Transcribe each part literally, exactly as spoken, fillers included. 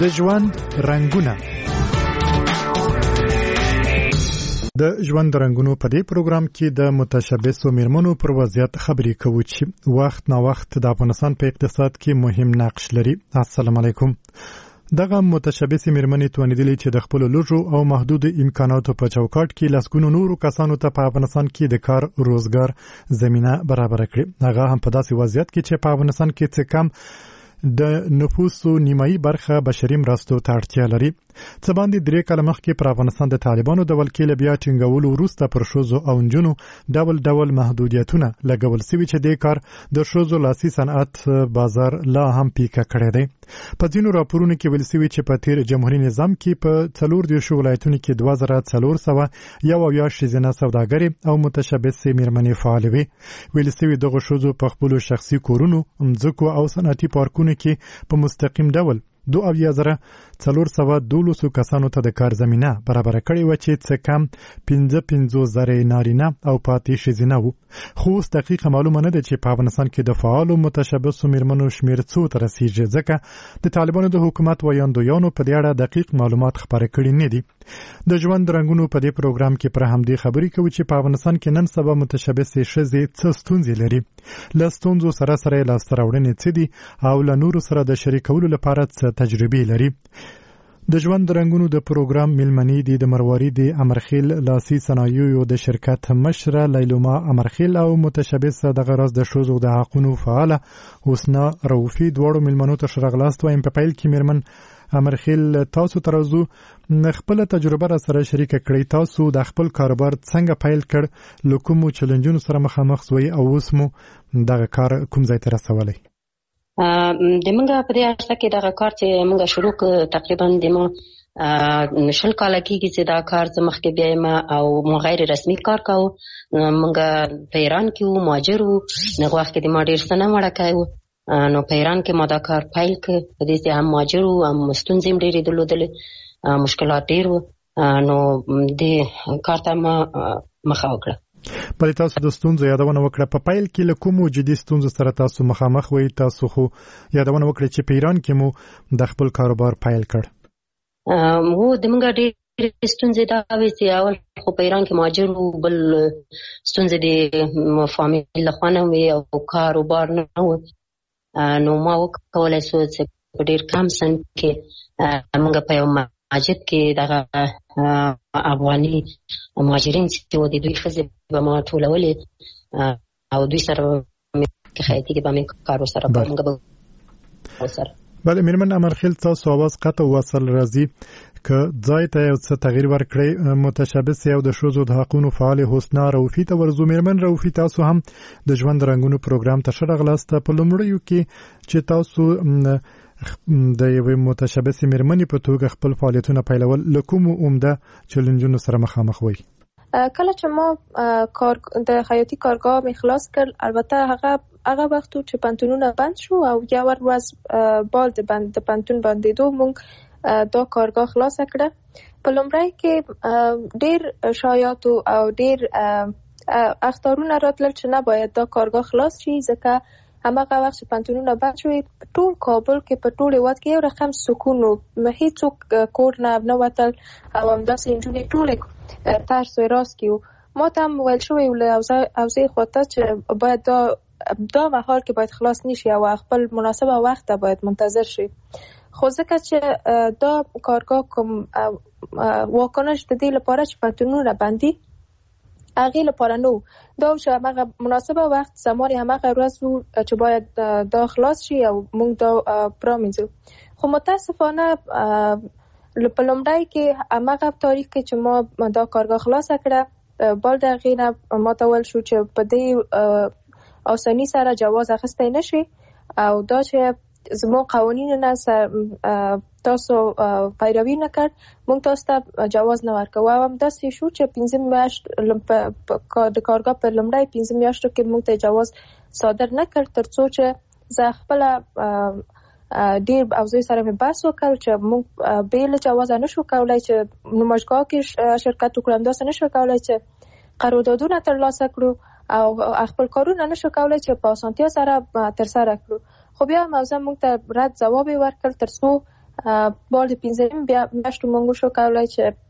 د ژوند رنگونه. د ژوند رنگونو په دې پروګرام کې د متشبثو میرمنو پر وضعیت خبرې کوو چې وخت نا وخت د افغانستان په اقتصاد کې مهم نقش لري. السلام علیکم. دغه متشبث میرمنې توانیدلې چې د خپل لږو او محدود امکاناتو په چوکاټ کې لسګونو نورو کسانو ته په افغانستان کې د کار روزګار زمينه برابر کړي. هغه هم په داسې وضعیت کې چې په افغانستان کې څه کم د نفوسو نیمایي برخه بشري مرستو ته اړتیا لري. څه باندې درې کاله مخکې پر افغانستان د طالبانو د ولکې له بیا ټینګولو وروسته پر ښځو او نجونو ډول ډول محدودیتونه لګول سوي چې د کار د ښځو لاسي صنعت بازار لا هم پیکه کړی دی. په ځینو راپورونو کې ویل سوي چې په تیر جمهوریت نظام کې په څلور دیرشو ولایتونو کې دوه زره څلور سوه یو اویا ښځینه سوداګرې او متشبثې میرمنې فعالې وې. ویل سوي دغه ښځو په خپلو شخصي کورونو، مځکو او صنعتي پارکونو کې په مستقیم ډول دو اویا زره څلور سوه دولسو کسانو ته د کار زمینه برابر کړې و چې څه کم پنځه پنځوس زره نارینه او پاتې ښځینه وو. خو اوس دقیقه معلومه نه ده چې په افغانستان کې د فعالو متشبثو میرمنو شمېر څو ته رسیږي، ځکه د طالبانو د حکومت ویاندویانو په دې اړه دقیق معلومات خپاره کړي نه دي. د ژوند رنګونو په دې پروګرام کې پر همدې خبرې کوو چې په افغانستان کې نن سبا متشبثې ښځې څه ستونزې لري، له ستونزو سره سره یې لاسته راوړنې څه دي او له نورو سره د شریکولو لپاره څه تجربې لري. د ژوند رنګونو د پروګرام میلمنې دي د مرواري د امرخیل لاسي صنایعو د شرکت مشره لیلوما امرخیل او متشبثه دغه راز د ښځو د حقونو فعاله حسنا روفي دواړو میلمنو ته ښه راغلاست وایم. په پیل کې میرمن امرخیل تاسو ترازو خپل تجربه را سره شریک کړئ. تاسو د خپل کاروبار څنګه پیل کړ، له کومو چیلنجونو سره مخامخ شوئ او اوس مو دغه کار کوم ځای ته رسولی؟ د منګه په دې اړه کې دغه کار چې منګه شروع ک تقریبا د مو شل کال کېږي چې دا کار زمخ کې بیایم او مو غیر رسمي کار کاو. منګه په ایران کې وو، مهاجر وو، نو وخت کې د ما ډیر سنه مړه کایو. نو په ایران کې ما دا کار پیل ک په دې چې هم مهاجر وو، هم ستونزې ډېرې درلودلې، مشکلات ډېر وو. نو د کار ته ما مخه وکړه. بلې تاسو د ستونزو یادونه وکړه. په پیل کې له کومو جدي ستونزو سره تاسو مخامخ وئ؟ تاسو خو یادونه وکړه چې په ایران کې مو د خپل کاروبار پیل کړ. وو د موږ ډېر ستونزې دا وې چې اول خو په ایران کې مهاجر وو، بل ستونزې د فامیل له خوا نه وې او کاروبار نه و. نو ما وکولی شو چې په ډېر کم سن کې موږ په یو مسجد کې دغه افغاني مهاجرین چې و د دوی ښځې به ما ټولولې او دوی سره کې خیاطي کې به مې کار ورسره به موږ به ورسره. بله میرمن امرخیل، تاسو اواز قطع وصل راځي که ځای ته یو څه تغییر ورکړئ. متشبث یو د ښځو د حقونو فعال حسنا روفي ته ورځو. میرمن روفي، تاسو هم د ژوند رنګونو پروګرام ته ښه راغلاست. په لومړیو کې چې تاسو د یوې متشبثې میرمنې په توګه خپل فعالیتونه پیلول، له کومو عمده چیلنجونو سره مخامخ وئ؟ کله چې ما کار د خیاطي کارګاه مې خلاص کړ، البته هغه هغه وخت چې پانتونونه بند شو او یو ورځ بال د بند د پانتون بندېدو موږ دا کارګاه خلاص کړه. په لومړی کې ډېر شایعات او ډېر اخطارونه راتلل چې نه باید دا کارګاه خلاص شي، ځکه هماغه وخت چې پانتونونه بند شوي ټول کابل کې په ټول هېواد کې یو رقم سکون و، هېڅوک کور نه نه وتل او همداسې نجونې ټولې ترس و راس کې و. ما ته هم ویل شوی و له اوضاع خواته چې باید دا دا مهال کې باید خلاص نشي او خپل مناسبه وخت ته باید منتظر شي. خو ځکه چې دا کارګاه کوم واکنش د دې لپاره چې پانتونونه بندي هغې لپاره نو دا چې هماغه مناسبه وخت زمان هماغه ورځ و چې باید دا خلاص شي او موږ دا پرامینځو. خو متاسفانه په لومړی کې هماغه تاریخ کې چې ما دا کارګاه خلاصه کړه، بل د هغې نه ما ته ویل شو چې په دې آساني سره جواز اخیستی نشي او دا چې زموږ قوانینو نه تاسو پیروي نه کړ، موږ تاسو ته جواز نه ورکوو. او همداسې شو چې پنځه میاشت د کارګاه په لومړی پنځه میاشتو کې موږ ته جواز صادر نه کړ، تر څو چې زه خپله ډېر اوضاع سره مې بحث وکړ چې موږ بې له جوازه نشو کولی چې نمایشګاه کې شرکت وکړو، همداسې نشو کولی چې قراردادونه ترلاسه کړو او خپل کارونه نشو کولی چې په اسانتیا سره ترسره کړو. خو بیا موضوع موږ ته رد ځواب ورکړ تر څو بال د پنځم بیا میاشتو موږ شو کولای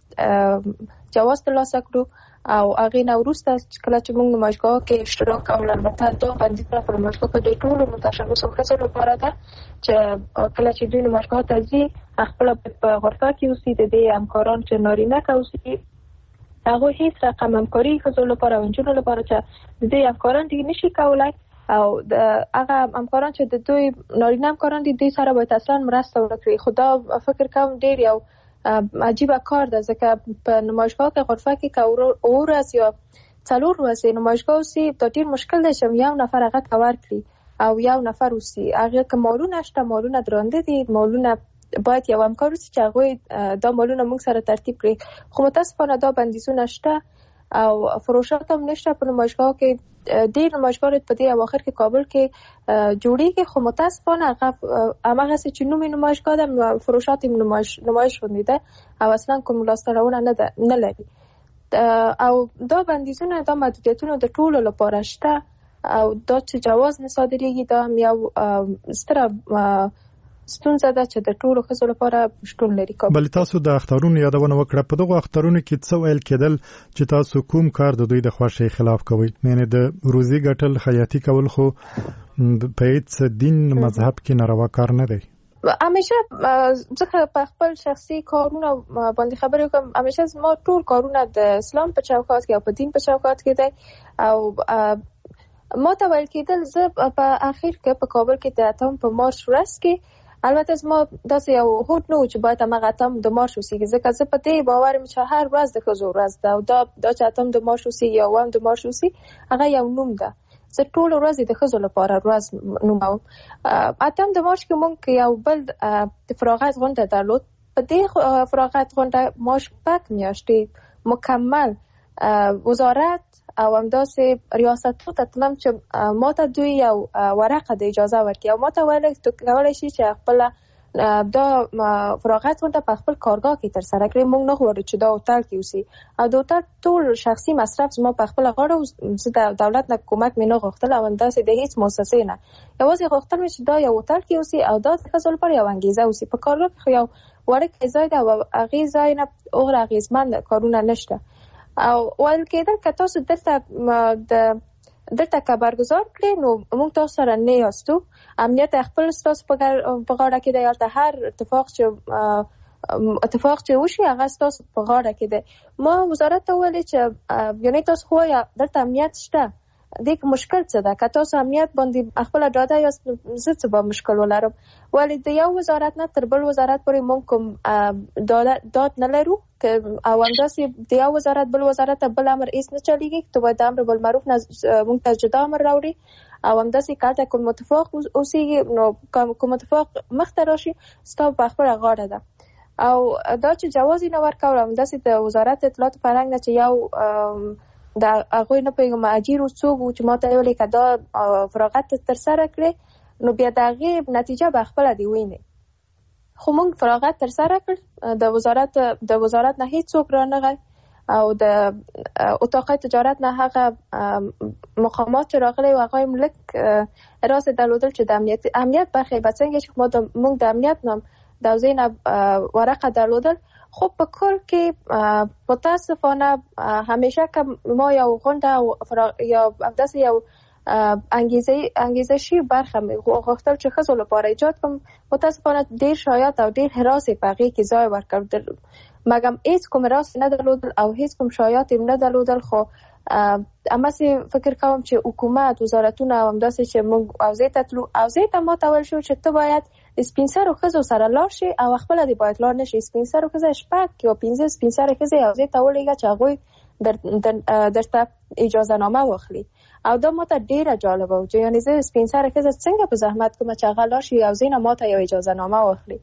چې جواز ترلاسه کړو او هغه نه وروسته کله چې موږ نمایشګاه کې اشتراک کوو البته دا بندیزونه په نمایشګاه کې د ټولو متشبثو ښځو لپاره ده چې کله چې دوی نمایشګاه ته ځي خپل په غرفه کې اوسي د دې همکاران چې نارینه کوي هغه هیڅ رقم همکاري ښځو لپاره او نجونو لپاره چې د دې همکاران دي نشي کولای او د هغه همکاران چې د دوی نارینه همکاران دي دوی سره باید اصلا مرسته وکړي. خدا فکر کوم ډیر یو عجیبه کار ده ځکه په نمایشګاه کې غرفه کې که او ورځ یا څلور ورځې نمایشګاه اوسي دا ډیر مشکل دی چې یو نفر هغه کور کړي او یو نفر اوسي. هغه که مالونه شته مالونه درانده دي مالونه باید یو همکار اوسي چې هغه دا مالونه موږ سره ترتیب کړي خو متاسفانه دا بندیزونه شته او فروشات هم نشته په نمایشګاه کې. ډیر نمایشګاه په دې اواخر کې کابل کې جوړیږي خو متاسفانه هغه هغه چې نومي نمایشګاه ده فروشات هم نمایش نمایش ونیده او اصلا کوم لاسته راوړنه نه ده نه لري او دا بندیزونه دا محدودیتونه د ټولو لپاره شته او دا چې جواز نه صادریږي دا هم یو ستره ستونزه ده چې د ټولو ښځو لپاره شتون لري. بل تاسو د اخترونو یادونه وکړه په دغه اخترونو کې څه ویل کېدل چې تاسو کوم کار د دوی د خوښۍ خلاف کوئ یعنی د روزي ګټل خیاطي کول خو په هیڅ دین مذهب کې ناروا کار نه دی. همیشه ځکه په خپل شخصي کارونه باندې خبرې کوم همیشه ما ټول کارونه د اسلام په چوکاټ کې او په دین په چوکاټ کې دی او ما ته ویل کېدل زه په اخر کې په کابل کې د اتم په مارچ ورځ کې البته زما داسې یو هوډ نه و چې باید همغه اتم د مارچ وسیږي ځکه زه په دې باور یم چې هر ورځ د ښځو ورځ ده او دا دا چې اتم د مارچ وسیږي یا اووم د مارچ وسیږي هغه یو نوم ده. زه ټول ورځې د ښځو لپاره ورځ نوموم. اتم د مارچ کې موږ یو بل د فراغت غونډه درلود. په دې فراغت غونډه ما شپږ میاشتې مکمل وزارت او همداسې ریاستو ته تلم چې ما ته دوی یو ورقه د اجازه ورکړي او ما ته ویل تو کولی شي چې خپل دا فراغت غونډه په خپل کارګاه کې ترسره کړي. موږ نه غواړو چې دا هوټل کې اوسي او د هوټل ټول شخصي مصرف زما په خپله غاړه زه د دولت نه کومک مې نه غوښتل او همداسې د هیڅ مؤسسې نه یوازې غوښتل مې چې دا یو هوټل کې اوسي او دا د ښځو لپاره یو انګیزه اوسي. په کارګاه کې یو وړوکی ځای ده او هغې ځای نه هغومره اغېزمن کارونه نشته او ویل کېدل که تاسو دلته د دلته که برګزار کړئ نو موږ تاسو سره نه یاستو امنیت خپل ستاسو په غاړه کې دی هلته هر اتفاق چې اتفاق چې وشي هغه ستاسو په غاړه کې دی. ما وزارت ته وویلې چې یعنې تاسو خو دلته امنیت شته دې مشکل څه ده که تاسو امنیت باندې خپله ډاډه یاست زه څه به مشکل ولرم. ولې د یو وزارت نه تر بل وزارت پورې موږ کوم داد نه لرو او همداسې د یو وزارت بل وزارت ته بل امر هېڅ نه چلېږي تو باید د امر بالمعروف نه موږ ته جدا امر راوړي او همداسې که هلته کوم اتفاق اوسېږي نو کوم اتفاق مخته راشي ستا په خپله غاړه ده. او دا چې جواز یې نه ورکول همداسې د وزارت اطلاعات فرهنګ نه چې یو د هغوی نه پوهېږم اجیر څوک و چې ما ته یې ویلې که دا فراغت ترسره کړې نو بیا د هغې نتیجه به خپله دې وینې. خو موږ فراغت ترسره کړ د وزارت د وزارت نه هېڅوک رانغی او د اتاق تجارت نه هغه مقامات چې راغلی و هغه هم لږ راز درلودل چې د امنیت امنیت برخې به څنګه چې ما موږ د امنیت نه د حوزې نه ورقه درلودل. خو په کل کې متاسفانه همیشه که ما یو غونډه یا همداسې یو انګیزه انګیزشي برخه مې غوښتل چې ښځو لپاره ایجاد کړم متاسفانه ډېر شایعات او ډېر هراس یې په هغې کې ځای ورکړ مګم هېڅ کوم هراس نه درلودل او هېڅ کوم شایعات یې نه درلودل. خو هماسې فکر کوم چې حکومت وزارتونه او همداسې چې موږ حوزې ته تلو حوزې ته ما ته ویل شو چې ته باید د سپین سرو ښځو سره لاړ شي او خپله دې باید لاړ نه شي. سپین سرو ښځه شپږ یا پنځه سپین سرې ښځې حوزې ته ولېږه چې هغوی درته اجازه نامه واخلي او دا ما ته ډېره جالبه و چې یعنې زه سپین سرې ښځه څنګه په زحمت کومه چې هغه لاړ شي حوزې نه ما ته یو اجازه نامه واخلي.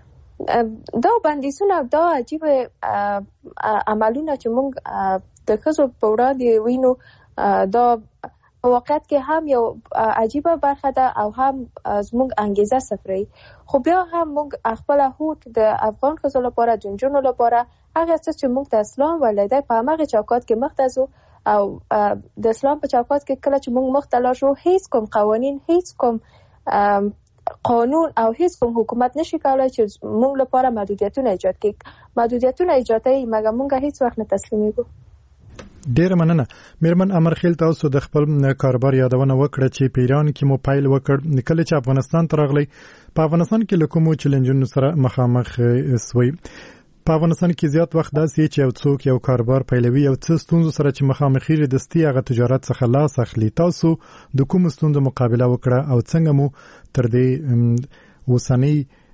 دا بندیزونه دا عجیبه عملونه چې موږ د ښځو په وړاندې وینو دا په واقعیت کې هم یو عجیبه برخه ده او هم زموږ انګیزه صفروي. خو بیا هم موږ خپله هوډ د افغان ښځو لپاره د نجونو لپاره هغه څه چې موږ د اسلام ویلی دی په همغې چوکاټ کې مخته ځو او د اسلام په چوکاټ کې کله چې موږ مخته لاړ شو هېڅ کوم قوانین هېڅ کوم قانون او هیڅ کوم حکومت نشي کولای چې موږ لپاره محدودیتونه ایجاد کړي. محدودیتونه ایجادوي مګر موږ هیڅ وخت نه تسلیمیږو. ډیر مننه. میرمن امرخیل، تاسو د خپل کاروبار یادونه وکړه چې په ایران کې مو پیل وکړ، کله چې افغانستان ته راغلی. په افغانستان کې له کومو چیلنجونو سره مخامخ شوئ؟ په افغانستان کې زیات وخت داسې چې یو څوک یو کاروبار پیلوي او څه ستونزو سره چې مخامخ یې دستي هغه تجارت څخه لاس اخلي. تاسو د کوم ستونزو مقابله وکړه او څنګه مو تر دې اوسنۍ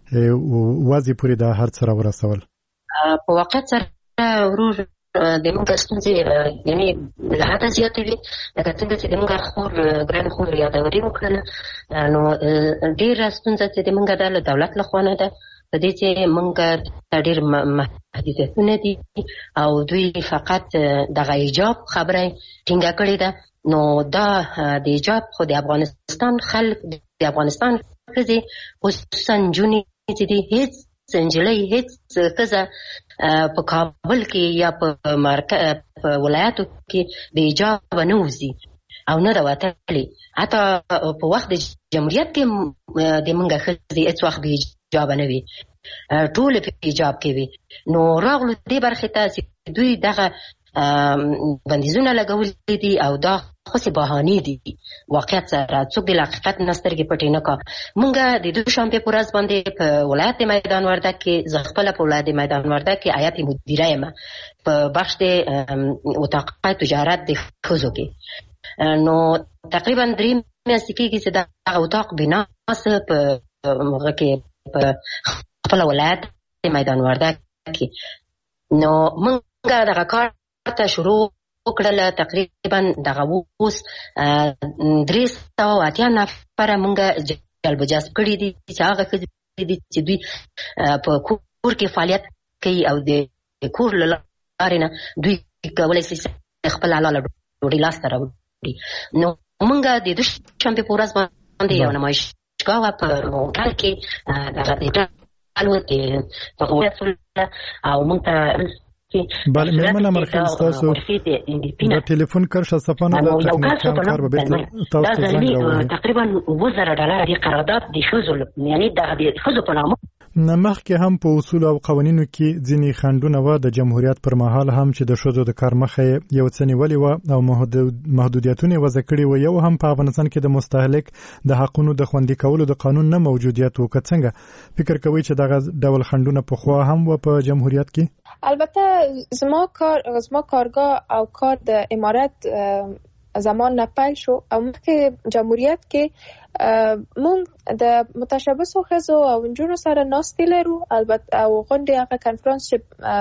وضع پورې د هر څه راورسول؟ په واقعیت سره ورور د موږ ستونزې یعنی له حده زیاتې وي، لکه څنګه چې د موږ خور ګران خور یادوري وکړله، نو ډېره ستونزه چې د موږ د دولت له خوا نه ده، په دې چې موږ ته ډېر محدودیتونه دي او دوی فقط دغه ایجاب خبره ټینګه کړې ده. نو دا د ایجاب خو د افغانستان خلک، د افغانستان ښځې خصوصا نجونې چې دي، هېڅ نجلۍ هېڅ ښځه په کابل کې یا په په ولایاتو کې د ایجاب نه وځي او نه ده وتلې. حتی په وخت د جمهوریت کې د موږ ښځې هېڅ وخت د ایجاب نه وي، ټولې په ایجاب کې وي. نو راغلو دې برخې ته چې دوی دغه بندیزونه لګولي دي او دا خو بهانې دي. واقعیت سره څوک د حقیقت نه سترګې پټې نه کا. مونږ د دوشنبې په ورځ باندې په ولایت میدان وردګ کې، زه خپله په ولایت میدان وردګ کې هیئت مدیره یم په بخش د اتاق تجارت د ښځو کې. نو تقریبا درې میاشتې کېږي چې دغه اتاق بناس په هغه کې په خپله ولایت میدان وردګ کې. نو مونږ دغه کار ته شروع وکړله. تقریبا دغه اوس درې سوه اتیا نفره مونږ جلب و جذب کړي دي چې هغه ښځې دي چې دوی په کور کې فعالیت کوي او د کور له لارې نه دوی کولی شي خپل حلاله ډوډۍ لاسته راوړي. نو مونږ د دوشنبې په ورځ باندې یو نمایشګاه وه په هوټل کې، دغه د او مونږ ته بله میرمن امرخیل، تاسو د ټلیفون کرښه صفانه د تکنیکي کار به بیرته تاسو زنګ راوړئ. تقریبا اووه زره ډالره د قرارداد د ښځو یعنی د ښځو په نامه. مخکې هم په اصول او قوانینو کې ځینې خنډونه وه د جمهوریت پر مهال هم چې د ښځو د کار مخه یو څه نیولې وه او محدودیتونه وضع کړي وه. یو هم په افغانستان کې د مستهلک د حقونو د خوندي کولو د قانون نه موجودیت و. که څنګه فکر کوئ چې دغه ډول خنډونه پخوا هم و په جمهوریت کې؟ البته زما کار زما کارګاه او کار د امارت زمان نه پیل شو او مخکې جمهوریت کې مونږ د متشبثو ښځو او نجونو سره ناستې لرو. البته او غونډې هغه کنفرانس چې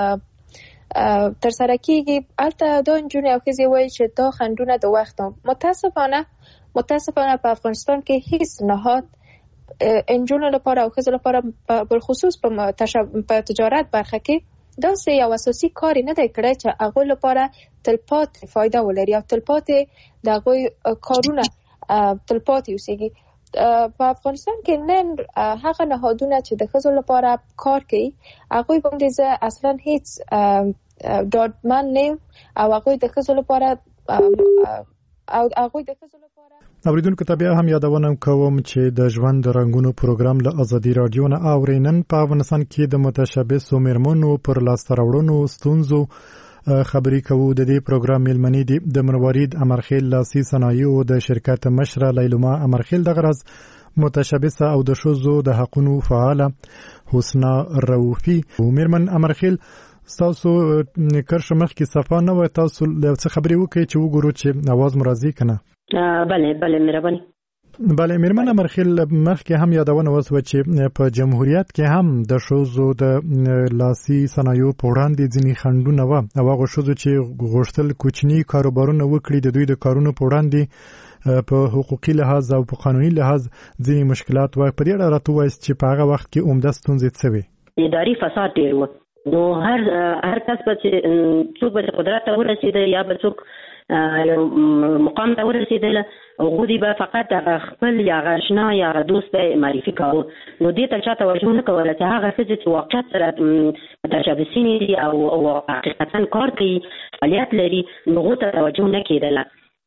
ترسره کېږي هلته دا نجونې او ښځې وایي چې دا خنډونه د وخت نه. متاسفانه متاسفانه په افغانستان کې هیڅ نهاد نجونو لپاره او ښځو لپاره بالخصوص په تجارت برخه کې داسې یو اساسي کار نه دی کړی چې هغوی لپاره تلپاتې فایده ولري او تلپاتې د هغوی کارونه تلپاتې اوسېږي. په افغانستان کې نن هغه نهادونه چې د ښځو لپاره کار کوي هغوی باندې زه اصلا هیڅ ډاډمن نه یم او هغوی د ښځو لپاره او هغوی د ښځو لپاره اوریدونکو ته بیا هم یادونه کوم چې د ژوند د رنګونو پروګرام له ازادي رادیو نه اورئ. نن په افغانستان کې د متشبثو میرمنو پر لاسته راوړنو ستونزو خبرې کوو. د دې پروګرام میلمنې دي د مروارید امرخیل لاسي صنایعو د شرکت مشره لیلما امرخیل، دغه راز متشبثه او د ښځو د حقونو فعاله حسنا رؤفي. میرمن امرخیل، تاسو کرښه مخکې صفا نه وه، تاسو له څه خبرې وکړئ چې وګورو چې اواز مو راځي که نه؟ بله بله مهرباني. بله میرمن امرخیل، مخکې هم یادونه وسوه چې په جمهوریت کې هم د ښځو د لاسي صنایعو په وړاندې ځینې خنډونه وه او هغو ښځو چې غوښتل کوچني کاروبارونه وکړي د دوی د کارونو په وړاندې په حقوقي لحاظ او په قانوني لحاظ ځینې مشکلات وه. په دې اړه راته ووایاست چې په هغه وخت کې عمده ستونزې څه وې؟ اداري فساد ډېر و. نو هر هر کس به چې څوک به قدرت ته ورسېده یا به څوک مقام ته ورسېدله هغوی به فقط خپل یا آشنا یا دوست به معرفي کاوه. نو دې ته چا توجه نه کوله چې هغه ښځې چې واقعیت سره متشبثینې دي او حقیقتا کار کوي، فعالیت لري، نو هغو ته توجه نه کېدله.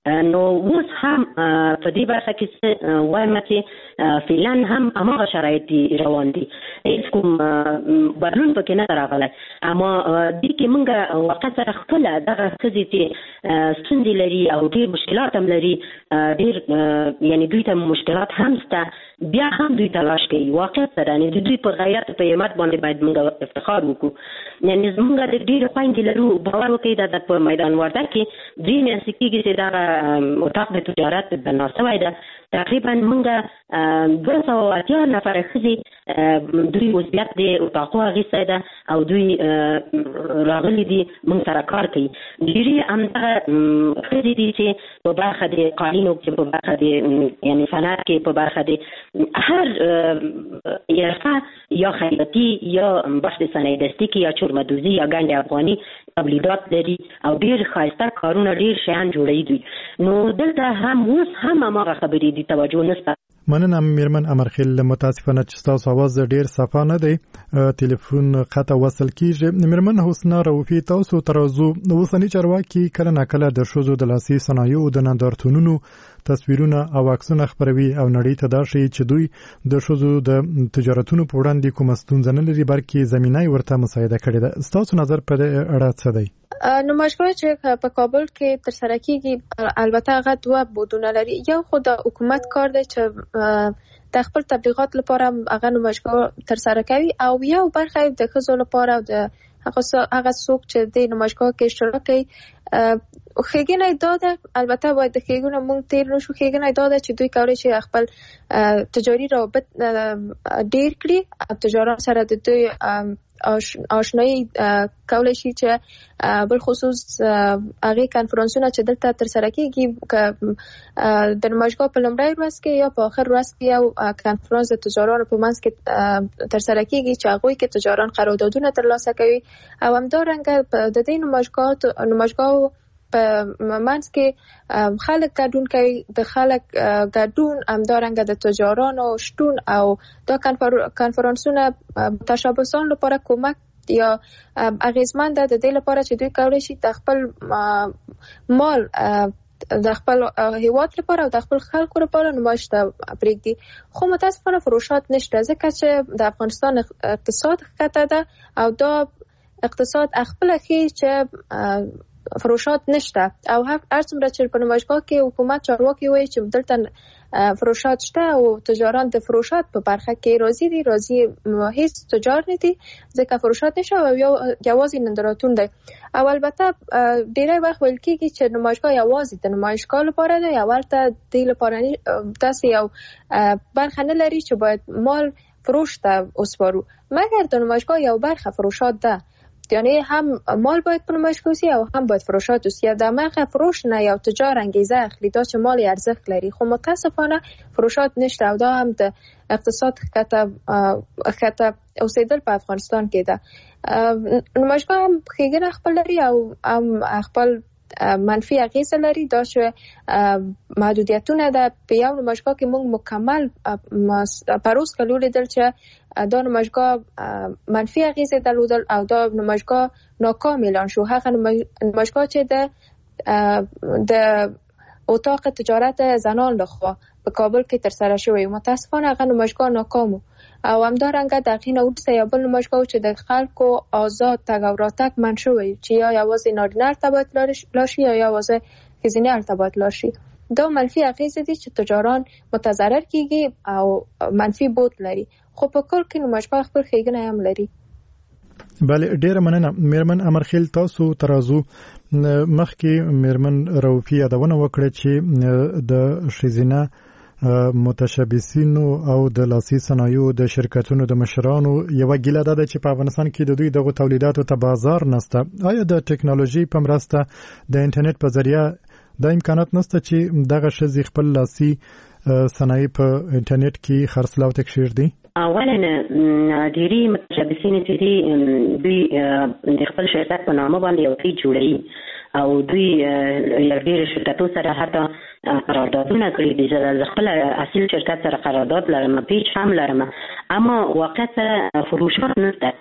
نو اوس هم په دې برخه کې وایم چې فعلا هم هماغه شرایط روان دي، هیڅ کوم بدلون پکې نه راغلی. اما دې کې موږ واقع سره خپله دغه ښځې چې ستونزې لري او ډېر مشکلات هم لري، ډېر یعنې دوی ته مشکلات هم شته، بیا هم دوی تلاش کوي واقعیت سره. یعنې د دوی په غیرت په همت باندې باید موږ افتخار وکړو. یعنې زموږ د ډېرې خویندې لرو، باور وکړئ دا په میدان وردګ کې درې میاشتې کېږي چې دغه اتاق د تجارت بنا شوی ده. تقریبا موږ دوه سوه اتیا نفره ښځې دوی عضویت د اتاقو اخیستی ده او دوی راغلي دي موږ سره کار کوي. ډېرې همدغه ښځې دي چې په برخه د قالینو کې، په برخه د یعنې صنعت کې، په برخه د هر حرفه یا خیاطي یا بخش د صنایع دستي کې یا چورمدوزي یا ګنډ افغاني تولیدات لري او ډېر ښایسته کارونه، ډېر شیان جوړوي دوی. نو دلته هم اوس هم هماغه خبرې دي، توجه نشته. مننه میرمن امرخیل، متاسفانه چې تاسو आवाज ډیر صفا نه دی، ټلیفون قطع وصل کیږي. میرمن حسنا روفي، تاسو ترازو اوسنی چارواکي کله ناکله د ښځو د لاسي صنایعو د نندارتونونو تصویرونه او عکسونه خپروي او نړۍ ته دا ښیي چې دوی د ښځو د تجارتونو په وړاندې کومه ستونزه نه لري، بلکې زمینه یې ورته مساعده کړې ده. ستاسو نظر په دې اړه څه دی؟ نمایشګاه چې په کابل کې ترسره کیږي البته هغه دوه بودونه لري. یو خو د حکومت کار دی چې د خپل تبلیغات لپاره هغه نمایشګاه ترسره کوي، او یو برخه د ښځو لپاره او د هغه څوک چې د نمایشګاه کې اشتراک کوي. ښېګڼه دا ده، البته باید د ښېګڼو موږ تیر نشو، ښېګڼه دا ده چې دوی کولی شي خپل تجاري روابط ډیر کړي، تجاران سره د دوی آشنایی کولی شي، چې بل خصوص هغه کانفرنسونه چې دلته ترسره کیږي د نمایشګاه په لومړۍ ورځ کې یا په آخر ورځ کې یو کانفرنس د تجارانو په منځ کې ترسره کیږي چې هغوی کې تجاران قراردادونه ترلاسه کوي، او همدارنګه د دې نمایشګاه نمایشګاه په منځ کې خلک ګډون کوي. د خلک ګډون همدارنګه د تجارانو شتون او دا کانفرنسونه متشابهان لپاره کمک یا اغیزمند ده د دې لپاره چې دوی کولی شي د خپل مال د خپل هیواد لپاره او د خپل خلکو لپاره نمایش ته پرېږدي. خو متاسفانه فروشات نشته، ځکه چې د افغانستان اقتصاد ښکته ده او دا اقتصاد خپله ښیي چې فروشات نشته، او هر څومره چې په نمایشګاه کې حکومت چارواکي وایي چې دلته فروشات شته او تجاران د فروشات په برخه کې راضي دي، راضي هیڅ تجار نه دي ځکه فروشات نشته او یوازې نندارتون دی. او البته ډیری وخت ویل کېږي چې نمایشګاه یوازې د نمایشګاه لپاره دی، اولته دې لپاره داسې یو برخه نه لري چې باید مال فروش ته وسپارو، مګر د نمایشګاه یو برخه فروشات ده، یعنی هم مال باید په نمایشګاه وسي او هم باید فروشات وسي. د مغه فروش نه یو تجار انګیزه اخلي دا چې مال ارزښت لري، خو متاسفانه فروشات نشته او دا هم د اقتصاد ښکته ښکته اوسېدل په افغانستان کې ده. نمایشګاه هم ښېګڼه خپل لري او هم خپل منفي اغیزه لري، دا چې محدودیتونه ده. په یو نمایشګاه کې موږ مکمل پروس کلو لیدل چې دا نمایشګاه منفي اغیزه درلودل او دا نمایشګاه ناکام اعلان شو. هغه نمایشګاه چې د د اتاق تجارت زنان لخوا په کابل کې ترسره شوی، متاسفانه هغه نمایشګاه ناکام او همدارنګه د هغې نه وروسته یو بل نمایشګاه چې د خلکو آزاد تګ او راتګ منع شوی، چې یا یوازې نارینه هلته باید لاړ شي یا یوازې ښځینه هلته باید لاړ شي. دا منفي اغیزې دي چې تجاران متضرر کیږي او منفي بود لري، خو په کل کې نمایشګاه خپل ښېګڼه هم لري. بله، ډیره مننه میرمن امرخیل. تاسو ترازو مخکې میرمن روفي یادونه وکړه چې د ښځینه متشبثینو او د لاسي صنایعو د شرکتونو د مشرانو یو ګیله ده چې په افغانستان کې د دوی دغه تولیداتو ته بازار نشته. آیا د ټکنالوژي په مرسته د انټرنیټ په ذریعہ د امکانات نشته چې دغه ښځې خپل لاسي صنایع په انټرنیټ کې خرڅلاو ته کښېږدي؟ اولا ډېری متشبثین چې دي دوی د خپل شرکت په نامه باندې یو ځای جوړوي او دوی یو ډېر شرکتو سره حتی قراردادونه کړي دي. زه خپل اصل شرکت سره قرارداد لرم، پیج هم لرم، اما واقعا فروشات نشته.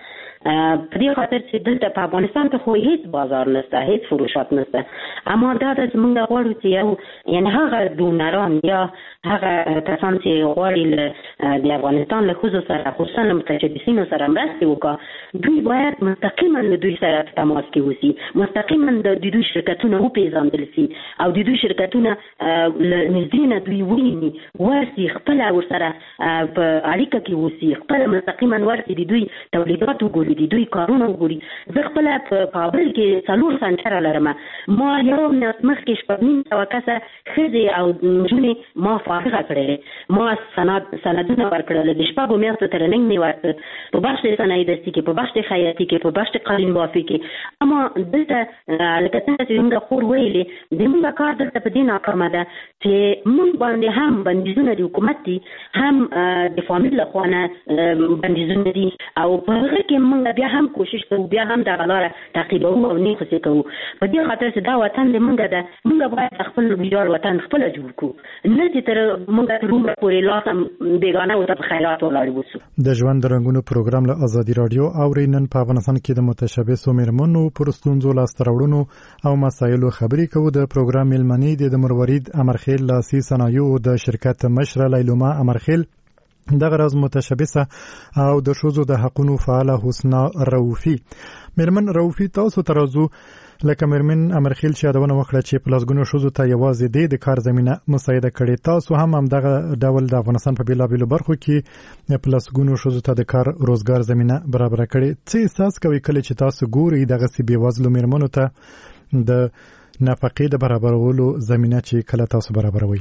په دې خاطر چې دلته په افغانستان کې خو هیڅ بازار نشته، هیڅ فروشات نشته. اما دا د موږ غواړو چې یو یعنی هغه ډونران یا هغه کسان چې غواړي د افغانستان له ښځو سره خصوصا له متشبثینو سره مرستې وکړي، دوی باید مستقیما له دوی سره په تماس کې اوسي، مستقیما د دوی شرکتونه وپېژندل شي او د دوی شرکتونه له نږدې نه دوی وویني، ورسي خپله ورسره په اړیکه کې اوسي، خپله مستقیما ورسي د دوی تولیدات وګوري، د دوی کارونه وګوري. زه خپله په کابل کې څلور سنټره لرم. ما یو میاشت مخکې شپږ نیم سوه کسه ښځې او نجونې ما فارغه کړې، ما سند سندونه ورکړل، د شپږو میاشتو ترننګ مې ورکړ په بخش صنایع دستي کې، په بخش خیاطي کې، په بخش قالین بافي کې. اما دلته لکه څنګه چې موږ خور ویلې د موږ کار دلته په دې ناکامه ده چې موږ باندې هم بندیزونه د حکومت دي، هم د فامیل له خوا نه بندیزونه دي او په هغه کې موږ بیا هم کوشش کوو، بیا هم دغه لاره تعقیبوو او نه خصې کوو. په دې خاطر چې دا وطن د موږ ده، موږ باید خپل ویاړ وطن خپله جوړ کړو، نه چې تر موږ تر عمره پورې لاس بېګانه ورته په خیرات ولاړ اوسو. د ژوند د رنګونو پروګرام له ازادي راډیو اورئ. نن په افغانستان کې د متشبثو مېرمنو پر ستونزو لاسته راوړنو او مسایلو خبرې کوو. د پروګرام مېلمنې د مرورید امرخیل لاسي صنایعو د شرکت مشره لیلوما امرخیل، دغه راز متشبثه او د ښځو د حقونو فعاله حسنا رؤفي. مېرمن رؤفي، تاسو ترازو لکه مېرمن امرخیل چې یادونه وکړه چې په لسګونو ښځو ته یوازې د کار زمینه مساعده کړې، تاسو هم همدغه ډول د افغانستان په بېلابېلو برخو کې په لسګونو ښځو ته د کار روزګار زمینه برابره کړې. څه احساس کوئ کله چې تاسو ګورئ دغسې بېوزلو مېرمنو ته د نفقې د برابرولو زمینه چې کله تاسو برابروئ؟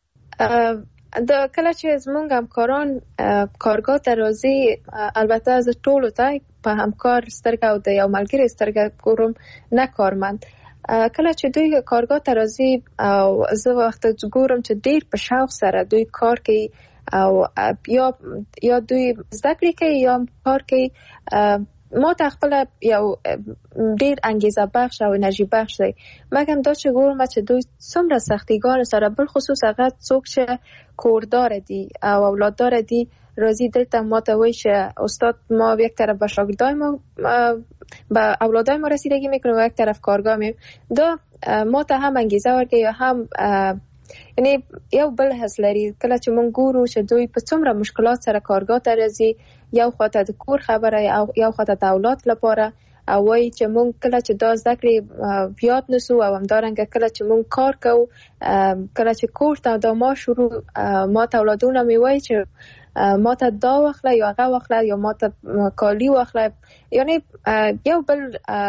د کله چې زمونږ همکاران کارګاه ته راځي، البته زه ټولو ته په همکار سترګه او د یو ملګري سترګه ګورم، نه کارمند. کله چې دوی کارګاه ته راځي او زه وخت ګورم چې ډیر په شوق سره دوی کار کوي او یا یا دوی زده کړې کوي یا کار کوي، ما ته خپل یو ډیر انګیزه بخش او انرژي بخش دی. مګم دا چې ګورم چې دوی څومره سختیګار سره، بل خصوص هغه څوک چې کوردار دي او اولاددار دي، راځي دلته ما ته وایي چې استاد ما یک طرف به شاگردای ما به اولادای ما رسیدگی میکنه و یک طرف کارگاه میم. دا ما ته هم انگیزه ورکه یا هم یعنی یو بل حس لري. کله چې مونږ ګورو چې دوی په څومره مشکلات سره کارگاه ته راځي، یو خواته د کور خبره او یو خواته د اولاد لپاره، او وایي چې مونږ کله چې دا زده کړې یاد نسو او همدارنګه کله چې مونږ کار کوو، کله چې کور ته دا ما شروع ما ته اولادونه می وایي چې ما ته دا واخله یا هغه واخله یا ما ته کالی واخله، یعنی یو بل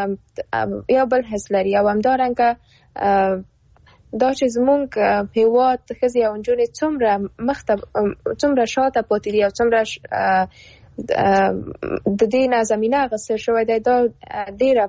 یو بل حس لري. او همدارنګه دا چې زمونږ هیواد ښځې او نجونې څومره مخته څومره شاته پاتې دي او څومره د دې نه زمینه اخیستل شوی دی، دا ډېره